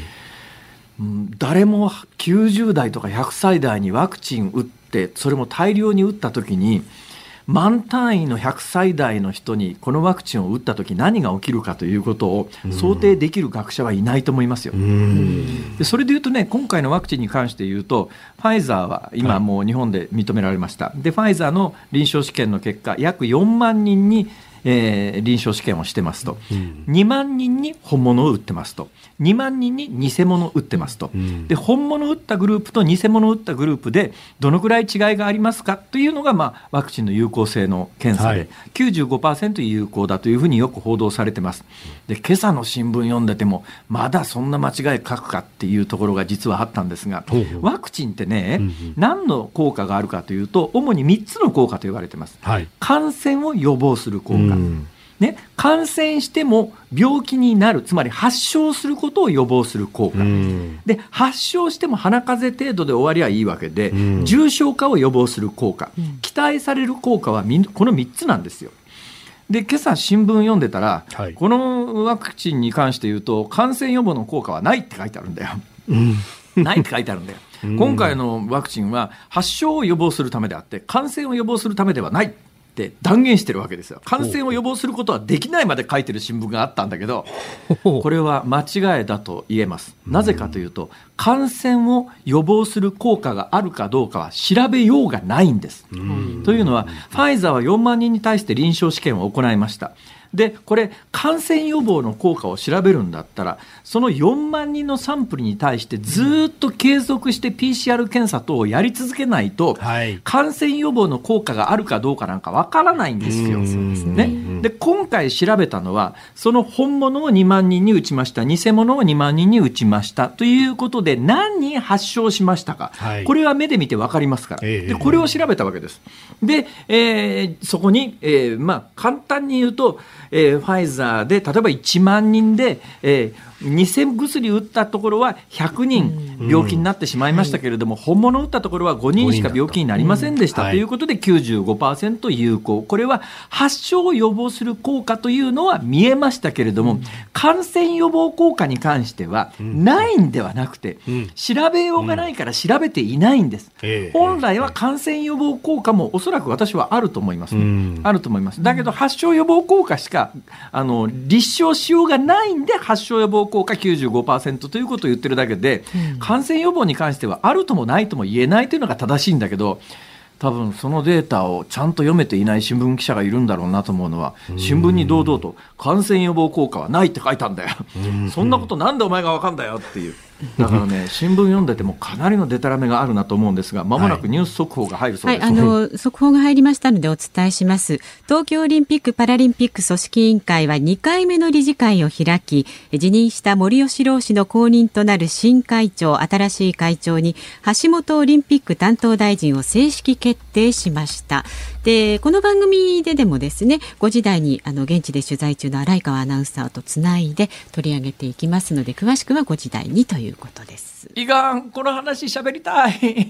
誰も90代とか100歳代にワクチン打って、それも大量に打った時に満単位の100歳代の人にこのワクチンを打った時何が起きるかということを想定できる学者はいないと思いますよ。でそれでいうとね、今回のワクチンに関して言うとファイザーは今もう日本で認められました。でファイザーの臨床試験の結果約4万人に臨床試験をしてますと、2万人に本物を打ってますと、2万人に偽物を打ってますと、で本物を打ったグループと偽物を打ったグループでどのくらい違いがありますかというのが、ワクチンの有効性の検査で、95% 有効だというふうによく報道されてます。で今朝の新聞読んでてもまだそんな間違い書くかっていうところが実はあったんですが、ワクチンってね、何の効果があるかというと主に3つの効果と言われてます。感染を予防する効果、感染しても病気になる、つまり発症することを予防する効果、で発症しても鼻風邪程度で終わりはいいわけで、重症化を予防する効果、期待される効果はこの3つなんですよ。で今朝新聞読んでたら、このワクチンに関して言うと感染予防の効果はないって書いてあるんだよ。ないって書いてあるんだよ。今回のワクチンは発症を予防するためであって感染を予防するためではないって断言してるわけですよ。感染を予防することはできないまで書いてる新聞があったんだけど、これは間違いだと言えます。なぜかというと感染を予防する効果があるかどうかは調べようがないんです。というのはファイザーは4万人に対して臨床試験を行いました。でこれ感染予防の効果を調べるんだったらその4万人のサンプルに対してずっと継続して PCR 検査等をやり続けないと、感染予防の効果があるかどうかなんかわからないんですよ。で今回調べたのはその本物を2万人に打ちました、偽物を2万人に打ちましたということで何人発症しましたか、これは目で見てわかりますから、でこれを調べたわけです。で、そこに、簡単に言うとファイザーで例えば1万人で、偽薬打ったところは100人病気になってしまいましたけれども、本物打ったところは5人しか病気になりませんでしたということで 95% 有効。これは発症を予防する効果というのは見えましたけれども、感染予防効果に関してはないんではなくて、調べようがないから調べていないんです。本来は感染予防効果もおそらく私はあると思います、あると思います。だけど発症予防効果しか立証しようがないんで発症予防効果 95% ということを言ってるだけで、感染予防に関してはあるともないとも言えないというのが正しいんだけど、多分そのデータをちゃんと読めていない新聞記者がいるんだろうなと思うのは、新聞に堂々と感染予防効果はないって書いたんだよ。そんなことなんでお前が分かんだよっていう。だからね、新聞読んでてもかなりのデタラメがあるなと思うんですが、まもなくニュース速報が入るそうです。 速報が入りましたのでお伝えします。東京オリンピック・パラリンピック組織委員会は2回目の理事会を開き、辞任した森喜朗氏の後任となる新会長、新しい会長に橋本オリンピック担当大臣を正式決定しました。でこの番組でもですね、5時台に現地で取材中の新井川アナウンサーとつないで取り上げていきますので、詳しくは5時台にということです。 いかん、この話喋りたい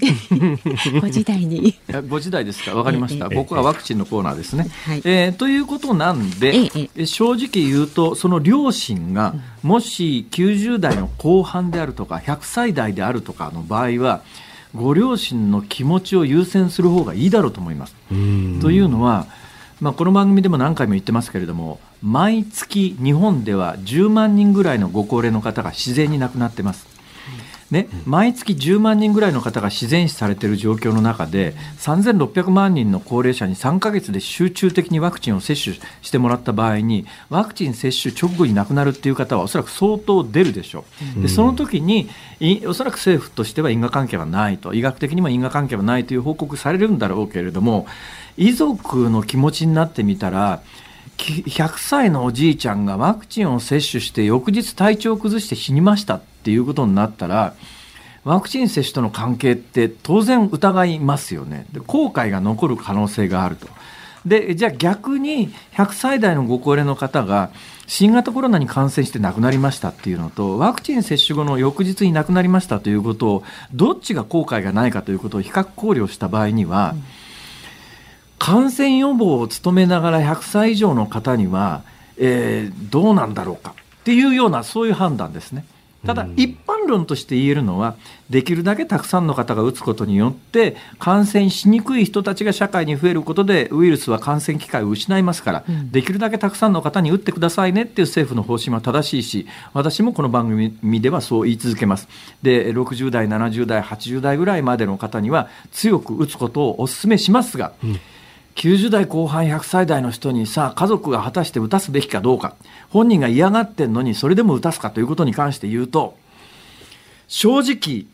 5時台に 5時台ですか、分かりました、僕はワクチンのコーナーですね、ということなんで、正直言うとその両親がもし90代の後半であるとか100歳代であるとかの場合は、ご両親の気持ちを優先する方がいいだろうと思います。というのは、この番組でも何回も言ってますけれども、毎月日本では10万人ぐらいのご高齢の方が自然に亡くなってます。 ね、毎月10万人ぐらいの方が自然死されている状況の中で3600万人の高齢者に3ヶ月で集中的にワクチンを接種してもらった場合にワクチン接種直後に亡くなるっていう方はおそらく相当出るでしょう。でその時におそらく政府としては因果関係はないと、医学的にも因果関係はないという報告されるんだろうけれども、遺族の気持ちになってみたら100歳のおじいちゃんがワクチンを接種して翌日体調を崩して死にましたっていうことになったらワクチン接種との関係って当然疑いますよね。で後悔が残る可能性があると。でじゃあ逆に100歳代のご高齢の方が新型コロナに感染して亡くなりましたっていうのとワクチン接種後の翌日に亡くなりましたということをどっちが後悔がないかということを比較考慮した場合には、感染予防を努めながら100歳以上の方には、どうなんだろうかっていうようなそういう判断ですね。ただ一般論として言えるのはできるだけたくさんの方が打つことによって感染しにくい人たちが社会に増えることでウイルスは感染機会を失いますから、できるだけたくさんの方に打ってくださいねっていう政府の方針は正しいし、私もこの番組ではそう言い続けます。で60代70代80代ぐらいまでの方には強く打つことをお勧めしますが、90代後半100歳代の人にさあ家族が果たして打たすべきかどうか、本人が嫌がってんのにそれでも打たすかということに関して言うと正直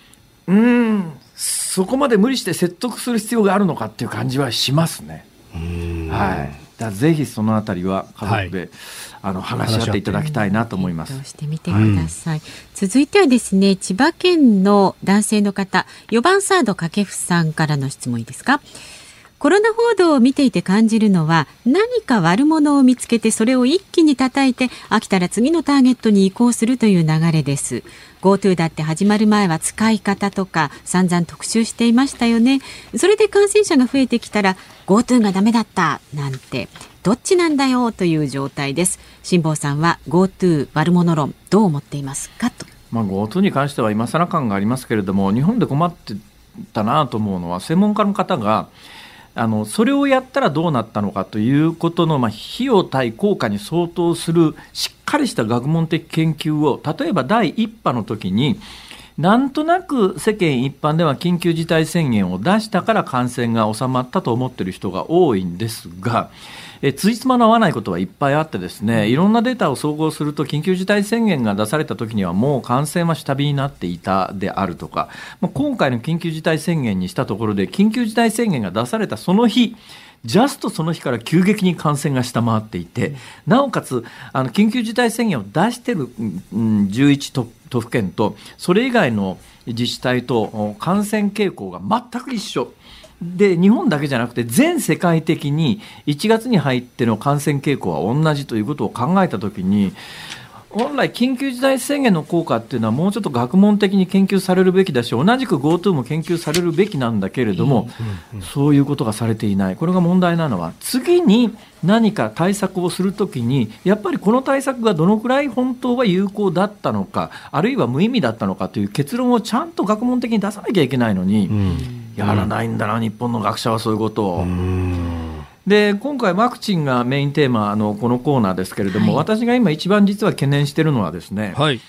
そこまで無理して説得する必要があるのかっていう感じはしますね。はい、だぜひそのあたりは家族で、話し合っていただきたいなと思います。 してみてください。続いてはですね、千葉県の男性の方、4番サード掛布さんからの質問いいですか。コロナ報道を見ていて感じるのは何か悪者を見つけてそれを一気に叩いて飽きたら次のターゲットに移行するという流れです。 GoTo だって始まる前は使い方とか散々特集していましたよね。それで感染者が増えてきたら GoTo がダメだったなんてどっちなんだよという状態です。辛坊さんは GoTo 悪者論どう思っていますかと。 GoTo に関しては今更感がありますけれども、日本で困ってたなと思うのは専門家の方がそれをやったらどうなったのかということの、費用対効果に相当するしっかりした学問的研究を例えば第1波の時になんとなく世間一般では緊急事態宣言を出したから感染が収まったと思っている人が多いんですが、つじつまの合わないことはいっぱいあってですね、いろんなデータを総合すると緊急事態宣言が出された時にはもう感染は下火になっていたであるとか、今回の緊急事態宣言にしたところで緊急事態宣言が出されたその日ジャストその日から急激に感染が下回っていて、なおかつ緊急事態宣言を出している11都府県とそれ以外の自治体と感染傾向が全く一緒で、日本だけじゃなくて全世界的に1月に入っての感染傾向は同じということを考えたときに、本来緊急事態宣言の効果っていうのはもうちょっと学問的に研究されるべきだし、同じく GoTo も研究されるべきなんだけれども、そういうことがされていない。これが問題なのは、次に何か対策をするときにやっぱりこの対策がどのくらい本当は有効だったのか、あるいは無意味だったのかという結論をちゃんと学問的に出さなきゃいけないのに、やらないんだな、日本の学者はそういうことを。で今回ワクチンがメインテーマのこのコーナーですけれども、私が今一番実は懸念しているのはですね、と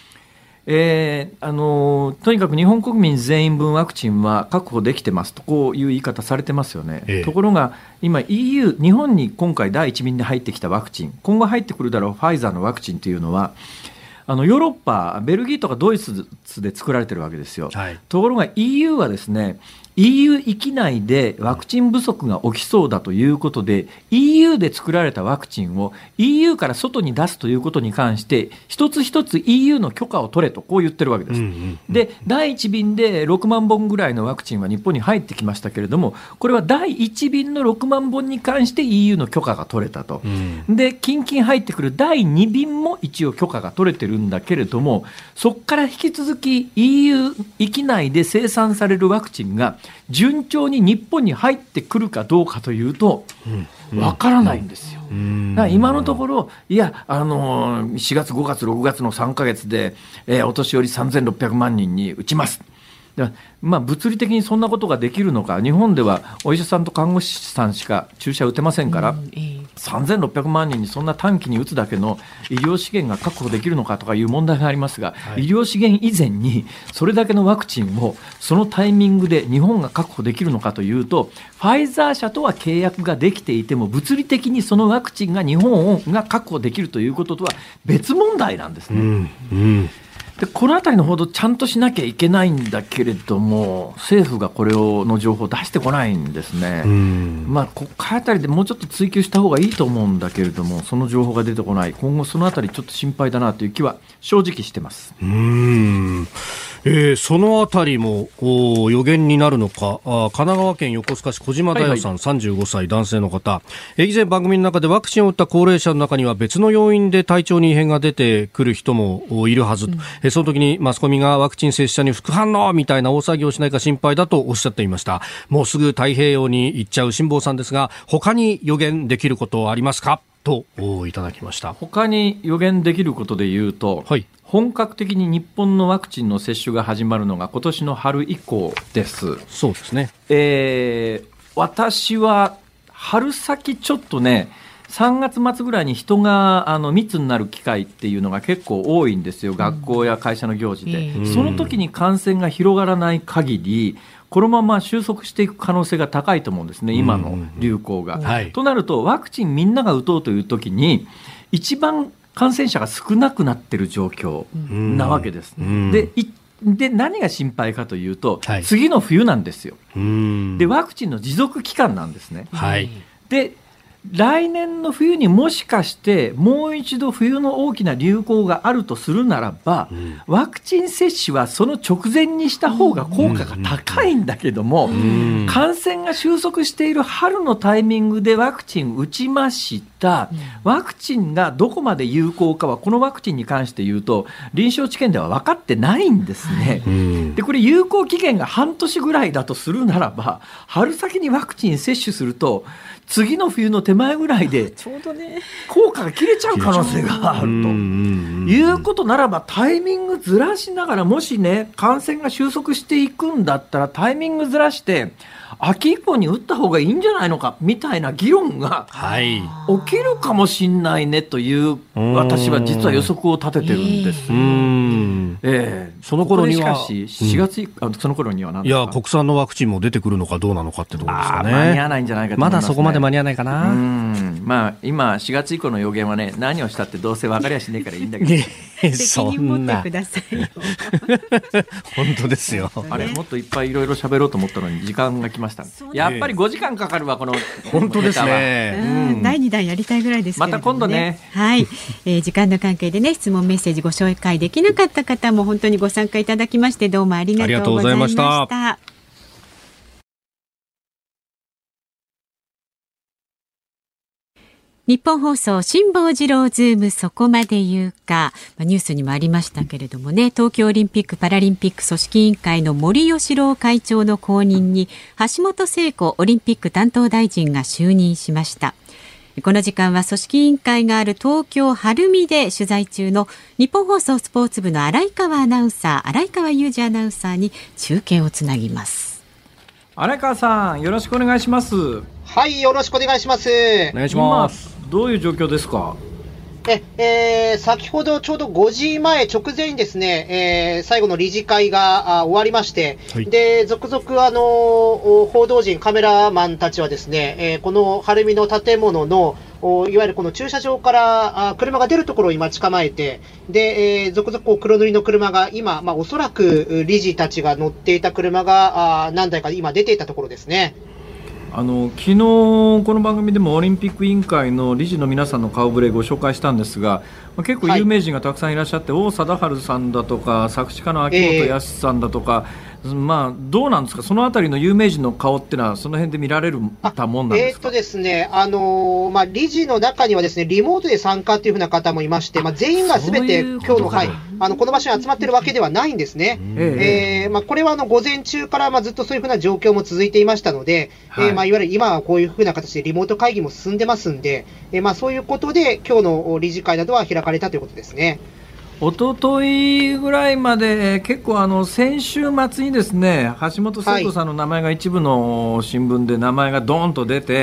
にかく日本国民全員分ワクチンは確保できてますとこういう言い方されてますよね。ところが今 EU 日本に今回第一便で入ってきたワクチン、今後入ってくるだろうファイザーのワクチンというのはヨーロッパベルギーとかドイツで作られてるわけですよ。ところが EU はですね、EU 域内でワクチン不足が起きそうだということで EU で作られたワクチンを EU から外に出すということに関して一つ一つ EU の許可を取れとこう言ってるわけです。で第1便で6万本ぐらいのワクチンは日本に入ってきましたけれども、これは第1便の6万本に関して EU の許可が取れたと。で近々入ってくる第2便も一応許可が取れてるんだけれども、そこから引き続き EU 域内で生産されるワクチンが順調に日本に入ってくるかどうかというとわからないんですよ。だから今のところいや4月5月6月の3ヶ月で、お年寄り3600万人に打ちます。物理的にそんなことができるのか。日本ではお医者さんと看護師さんしか注射打てませんから、 3600万人にそんな短期に打つだけの医療資源が確保できるのかとかいう問題がありますが、医療資源以前にそれだけのワクチンをそのタイミングで日本が確保できるのかというと、ファイザー社とは契約ができていても物理的にそのワクチンが日本が確保できるということとは別問題なんですね。でこのあたりの報道ちゃんとしなきゃいけないんだけれども、政府がこれの情報を出してこないんですね。国会あたりでもうちょっと追及した方がいいと思うんだけれども、その情報が出てこない。今後そのあたりちょっと心配だなという気は正直してます。 そのあたりも予言になるのか。神奈川県横須賀市小島大さん、35歳男性の方。以前番組の中でワクチンを打った高齢者の中には別の要因で体調に異変が出てくる人もいるはず、その時にマスコミがワクチン接種者に副反応みたいな大騒ぎをしないか心配だとおっしゃっていました。もうすぐ太平洋に行っちゃう辛坊さんですが、他に予言できることはありますかといただきました。 他に予言できることで言うと、本格的に日本のワクチンの接種が始まるのが今年の春以降です。 そうですね。 私は春先ちょっとね、3月末ぐらいに人が密になる機会っていうのが結構多いんですよ。学校や会社の行事で、その時に感染が広がらない限りこのまま収束していく可能性が高いと思うんですね、今の流行が。となるとワクチンみんなが打とうという時に一番感染者が少なくなっている状況なわけです。で何が心配かというと、次の冬なんですよ。でワクチンの持続期間なんですね。で来年の冬にもしかしてもう一度冬の大きな流行があるとするならば、ワクチン接種はその直前にした方が効果が高いんだけども、感染が収束している春のタイミングでワクチン打ちました。ワクチンがどこまで有効かはこのワクチンに関して言うと臨床治験では分かってないんですね。でこれ有効期限が半年ぐらいだとするならば、春先にワクチン接種すると次の冬の手前ぐらいで効果が切れちゃう可能性があるということならば、タイミングずらしながら、もしね感染が収束していくんだったらタイミングずらして秋以降に打った方がいいんじゃないのかみたいな議論が起きるかもしれないねという私は実は予測を立ててるんです。その頃にはしかし4月その頃には何ですか。 いや国産のワクチンも出てくるのかどうなのかってところですかね。 間に合わないんじゃないかと思いますね。 まだそこまで間に合わないかな。 今4月以降の予言はね、何をしたってどうせ分かりゃしねえからいいんだけど責任持ってくださいよ本当ですよ。 あれもっといっぱいいろいろ喋ろうと思ったのに時間が来ました。やっぱり5時間かかるわこの本当ですね。 第2弾やりたいぐらいですけれどもね。 また今度ね。 時間の関係でね、質問メッセージご紹介できなかった方も本当にご参加いただきましてどうもありがとうございました。日本放送辛坊治郎ズームそこまで言うか、ニュースにもありましたけれどもね、東京オリンピック・パラリンピック組織委員会の森喜朗会長の後任に橋本聖子オリンピック担当大臣が就任しました。この時間は組織委員会がある東京晴海で取材中の日本放送スポーツ部の荒井川アナウンサー、荒井川裕二アナウンサーに中継をつなぎます。 荒井川さん、よろしくお願いします。 はい、よろしくお願いします。 お願いします。 どういう状況ですか。 先ほどちょうど5時前直前にですね、最後の理事会が終わりまして、で続々報道陣、カメラマンたちはですね、この晴海の建物のいわゆるこの駐車場から車が出るところを今待ち構えて、で、続々黒塗りの車が今、おそらく理事たちが乗っていた車が何台か今出ていたところですね。 昨日この番組でもオリンピック委員会の理事の皆さんの顔ぶれご紹介したんですが、結構有名人がたくさんいらっしゃって、王貞治さんだとか作詞家の秋元康さんだとか、どうなんですか、そのあたりの有名人の顔っていうのはその辺で見られるたもんなんですか。 ですね、理事の中にはですね、リモートで参加というふうな方もいまして、全員がすべて今日の、この場所に集まっているわけではないんですね。これは午前中からずっとそういうふうな状況も続いていましたので、いわゆる今はこういうふうな形でリモート会議も進んでますんで、そういうことで今日の理事会などは開かれたということですね。 一昨日ぐらいまで結構先週末にですね、橋本聖子さんの名前が一部の新聞で名前がドーンと出て、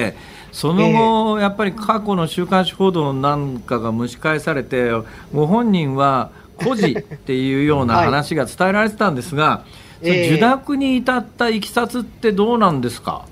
その後、やっぱり過去の週刊誌報道なんかが蒸し返されて、ご本人は孤児っていうような話が伝えられてたんですが、受諾に至ったいきさつってどうなんですか？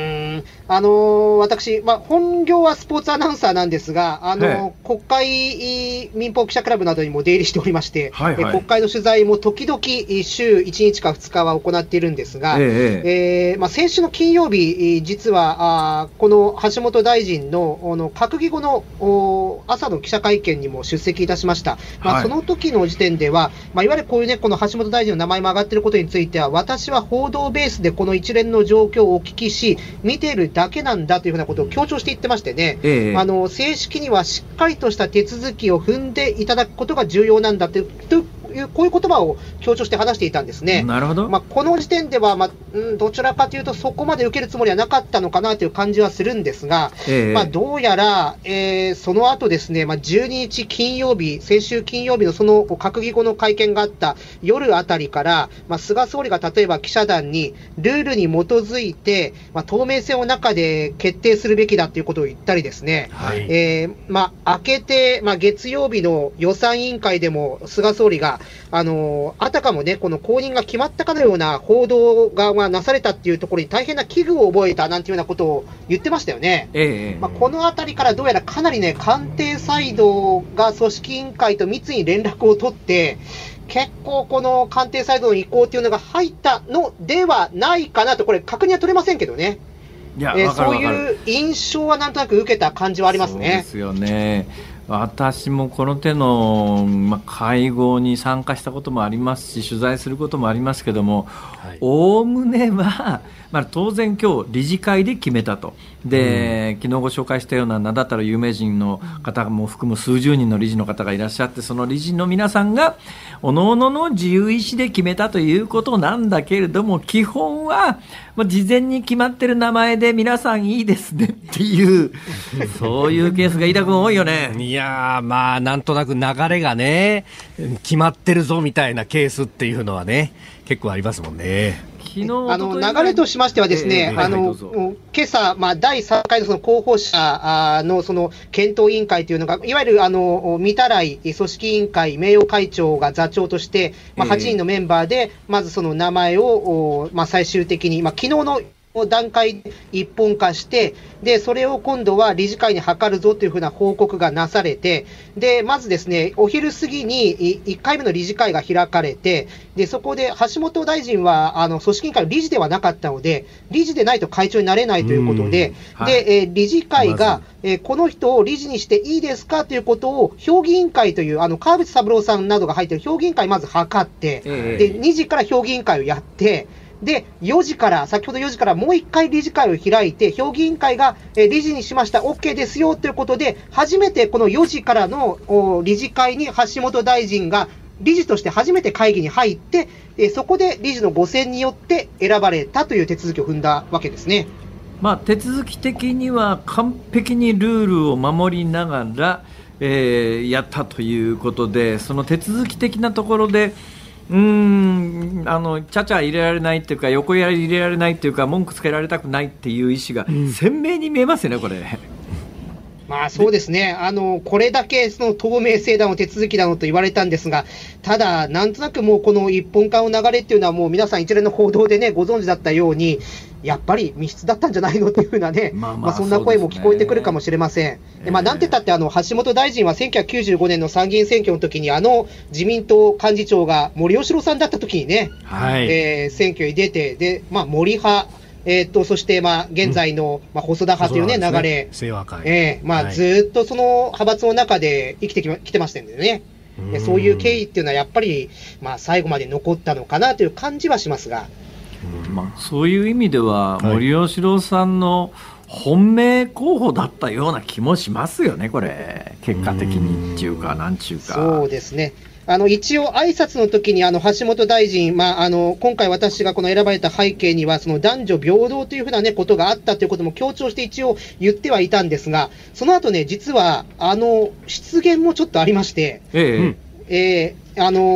私、本業はスポーツアナウンサーなんですが、国会民放記者クラブなどにも出入りしておりまして、国会の取材も時々週1日か2日は行っているんですが、先週の金曜日、実はこの橋本大臣の閣議後の朝の記者会見にも出席いたしました。その時の時点では、いわゆるこういうね、この橋本大臣の名前も上がっていることについては、私は報道ベースでこの一連の状況をお聞きし、見ているだけなんだというふうなことを強調して言ってましてね、正式にはしっかりとした手続きを踏んでいただくことが重要なんだというこういう言葉を強調して話していたんですね。 なるほど。 この時点では、どちらかというとそこまで受けるつもりはなかったのかなという感じはするんですが、どうやら、その後ですね、12日金曜日、先週金曜日のその閣議後の会見があった夜あたりから、菅総理が例えば記者団にルールに基づいて、透明性を中で決定するべきだということを言ったりですね、明けて、月曜日の予算委員会でも菅総理があたかもね、この後任が決まったかのような報道がなされたっていうところに大変な危惧を覚えたなんていうようなことを言ってましたよね。このあたりからどうやらかなりね、官邸サイドが組織委員会と密に連絡を取って、結構この官邸サイドの意向というのが入ったのではないかなと、これ確認は取れませんけどね。そういう印象はなんとなく受けた感じはありますね。 そうですよね。私もこの手の、会合に参加したこともありますし、取材することもありますけども、おおむねは、当然今日理事会で決めたと。で、昨日ご紹介したような名だたる有名人の方も含む数十人の理事の方がいらっしゃって、その理事の皆さんが各々の自由意志で決めたということなんだけれども、基本は事前に決まってる名前で皆さんいいですねっていうそういうケースが飯田君多いよね。 いやー、なんとなく流れがね決まってるぞみたいなケースっていうのはね結構ありますもんね。 流れとしましてはですね、今朝、第3回のその候補者のその検討委員会というのが、いわゆる御手洗組織委員会名誉会長が座長として、8人のメンバーで、まずその名前を、最終的に、昨日の段階で一本化して、で、それを今度は理事会に諮るぞというふうな報告がなされて、で、まずですね、お昼過ぎに1回目の理事会が開かれて、で、そこで橋本大臣は、組織委員会の理事ではなかったので、理事でないと会長になれないということで、で、理事会が、この人を理事にしていいですかということを、評議員会という、川淵三郎さんなどが入っている評議員会まず諮って、で、2時から評議員会をやって、で、先ほど4時からもう1回理事会を開いて、評議委員会が理事にしました、OK ですよということで、初めてこの4時からの理事会に橋本大臣が理事として初めて会議に入って、そこで理事のご選によって選ばれたという手続きを踏んだわけですね。 手続き的には完璧にルールを守りながら、やったということで、その手続き的なところでちゃちゃ入れられないっていうか、横やり入れられないっていうか、文句つけられたくないっていう意思が鮮明に見えますよね、これ。 そうですね。これだけその透明性だの手続きだのと言われたんですが、ただ、なんとなくもうこの一本化の流れっていうのはもう皆さん一連の報道でね、ご存知だったように、やっぱり密室だったんじゃないのというふうなね、そんな声も聞こえてくるかもしれません。なんて言ったって橋本大臣は1995年の参議院選挙の時に自民党幹事長が森喜朗さんだった時にね、選挙に出て、で、森派、そして現在の細田派というね、流れ、ずっとその派閥の中で生きてきてましたんでね、そういう経緯っていうのはやっぱり最後まで残ったのかなという感じはしますが、 そういう意味では森喜朗さんの本命候補だったような気もしますよね、これ結果的にっていうかなんちゅうか。 そうですね。一応挨拶の時に橋本大臣、今回私がこの選ばれた背景にはその男女平等というふうなねことがあったということも強調して一応言ってはいたんですが、その後ね、実は失言もちょっとありまして、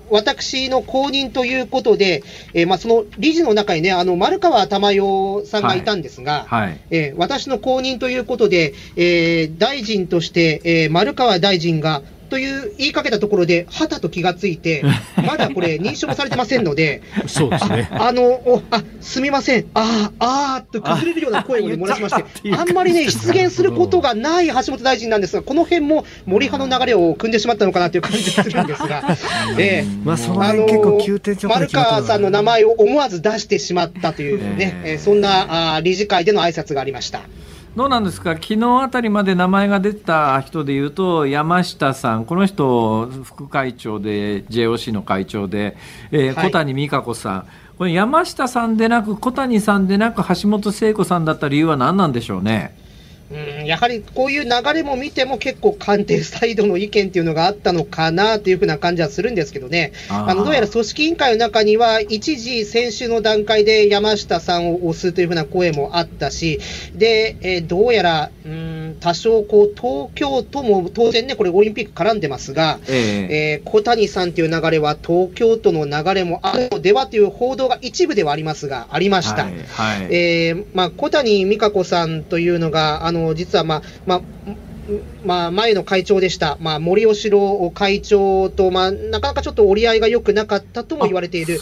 私の後任ということで、その理事の中にね、丸川珠代さんがいたんですが、私の後任ということで、大臣として、丸川大臣が、という言いかけたところで、はたと気がついて、まだこれ、認証もされてませんので、 そうですね。 すみません、と崩れるような声を漏らしまして、あんまりね、出現することがない橋本大臣なんですが、この辺も森派の流れを組んでしまったのかなという感じがするんですが、丸川さんの名前を思わず出してしまったというね、そんな理事会での挨拶がありました。 どうなんですか、昨日あたりまで名前が出た人でいうと、山下さん、この人、副会長で、JOC の会長で、小谷美香子さん、これ山下さんでなく、小谷さんでなく、橋本聖子さんだった理由は何なんでしょうね。 やはりこういう流れも見ても結構官邸サイドの意見っていうのがあったのかなというふうな感じはするんですけどね。どうやら組織委員会の中には一時先週の段階で山下さんを推すというふうな声もあったし、で、どうやら多少東京都も当然ね、これオリンピック絡んでますが、小谷さんという流れは東京都の流れもあるのではという報道が一部ではありますが、ありました。小谷美香子さんというのが実は前の会長でした、森喜朗会長と、なかなかちょっと折り合いが良くなかったとも言われている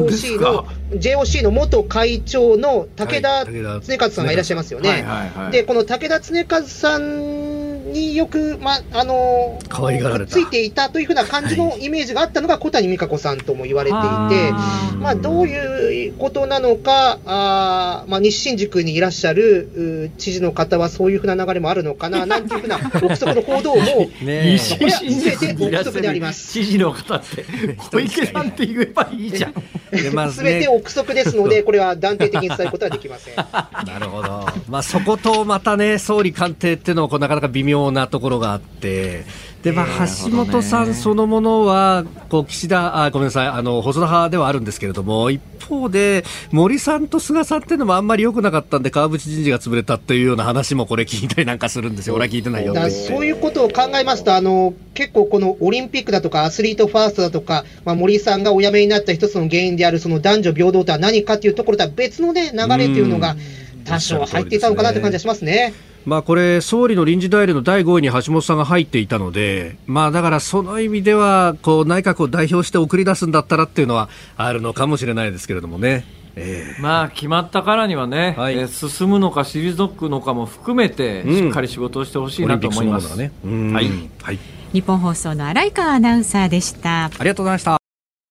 JOC の元会長の武田恒和さんがいらっしゃいますよね。で、この武田恒和さんによく、 可愛がられたついていたというふうな感じのイメージがあったのが小谷美香子さんとも言われていて、どういうことなのか、西新宿にいらっしゃる知事の方はそういうふうな流れもあるのかな、なんていうふうな憶測の報道も、これは全て憶測であります。 知事の方って小池さんって言えばいいじゃん。 全て憶測ですので、これは断定的に伝えることはできません。 なるほど。そことまたね、総理官邸っていうのもなかなか微妙なところがあって、で橋本さんそのものは細田派ではあるんですけれども、一方で森さんと菅さんっていうのもあんまり良くなかったんで、川淵人事が潰れたっていうような話もこれ聞いたりなんかするんですよ。俺は聞いてないよって言って。 そういうことを考えますと、結構このオリンピックだとかアスリートファーストだとか、森さんがお辞めになった一つの原因であるその男女平等とは何かというところとは別の、ね、流れというのが多少入っていたのかなという感じがしますね。 これ総理の臨時代理の第5位に橋本さんが入っていたので、だからその意味では内閣を代表して送り出すんだったらっていうのはあるのかもしれないですけれどもね。 決まったからにはね、進むのか退くのかも含めてしっかり仕事をしてほしいなと思います。 日本放送の荒井川アナウンサーでした。 ありがとうございました。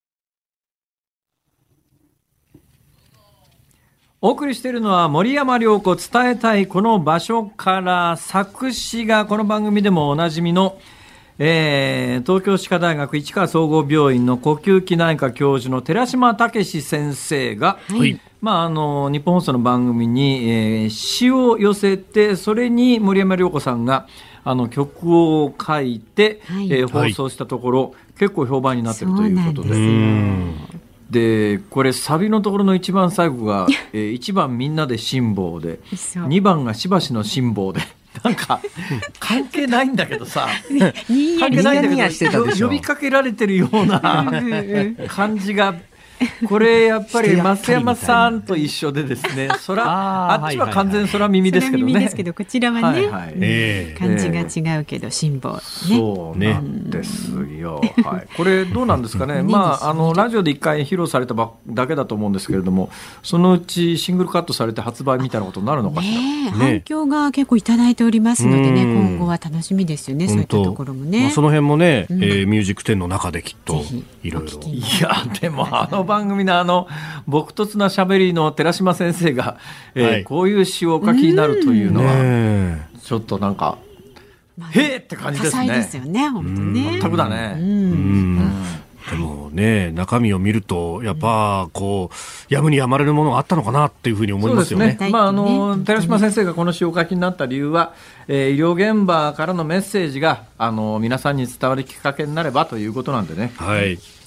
お送りしているのは森山良子伝えたいこの場所から、作詞がこの番組でもおなじみの、東京歯科大学市川総合病院の呼吸器内科教授の寺島武先生が、日本放送の番組に、詩を寄せて、それに森山良子さんが曲を書いて、放送したところ、結構評判になっているということで、これサビのところの一番最後が、1番みんなで辛抱で、2番がしばしの辛抱で、なんか関係ないんだけどさ関係ないんだけど呼びかけられてるような感じが、これやっぱり増山さんと一緒でですね、あっちは完全空耳ですけどね、 空耳ですけど、こちらはね、感じが違うけど辛抱、 そうなんですよ。これどうなんですかね。ラジオで1回披露されただけだと思うんですけれども、そのうちシングルカットされて発売みたいなことになるのかしら。 反響が結構いただいておりますのでね、今後は楽しみですよね。そういったところもね、 その辺もね、ミュージック10の中できっといろいろ。 いやでも番組の朴突な喋りの寺島先生が、こういう詩をお書きになるというのはちょっとなんかへーって感じですね。 多彩ですよね、本当ね。 全くだね。 でもね、中身を見るとやっぱやむにやまれるものがあったのかなっていうふうに思いますよね。 寺島先生がこの詩をお書きになった理由は、医療現場からのメッセージが皆さんに伝わるきっかけになればということなんでね。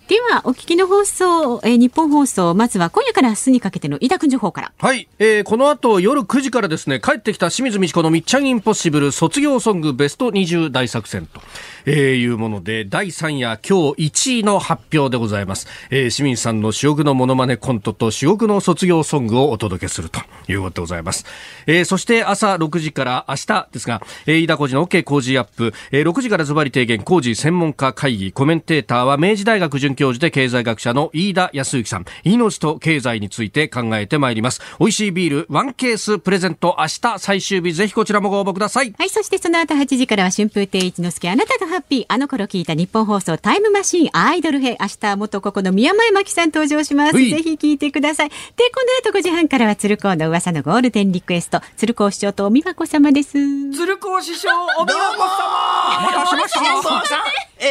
ではお聞きの放送、日本放送、まずは今夜から明日にかけての飯田君情報から。 はい、この後夜9時からですね、帰ってきた清水美智子のみっちゃんインポッシブル卒業ソングベスト20大作戦というもので、第3夜今日1位の発表でございます。清水さんの至極のモノマネコントと至極の卒業ソングをお届けするということでございます。そして朝6時から明日ですが、飯田浩司の OK 工事アップ、6時からズバリ提言工事専門家会議、コメンテーターは明治大学准教授で経済学者の飯田康之さん。命と経済について考えてまいります。美味しいビール1ケースプレゼント、明日最終日、ぜひこちらもご応募ください。 はい、そしてその後8時からは春風亭一之輔、あなたとハッピー、あの頃聞いた日本放送タイムマシーンアイドル編、明日は元ここの宮前真紀さん登場します。ぜひ聞いてください。で、この後5時半からは鶴光の噂のゴールデンリクエスト、鶴光師匠とお美和子様です。 鶴光師匠、お美和子様、 お待たせしました。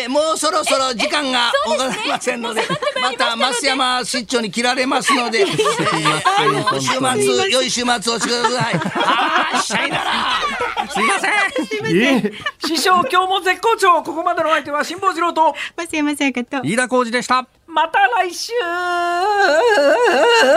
もうそろそろ時間がございませんので、また増山出張に切られますので、週末良い週末をしてください。シャイならすいません。 師匠、今日も絶好調。ここまでの相手は辛坊治郎と増山さやかと飯田浩司でした。 また来週。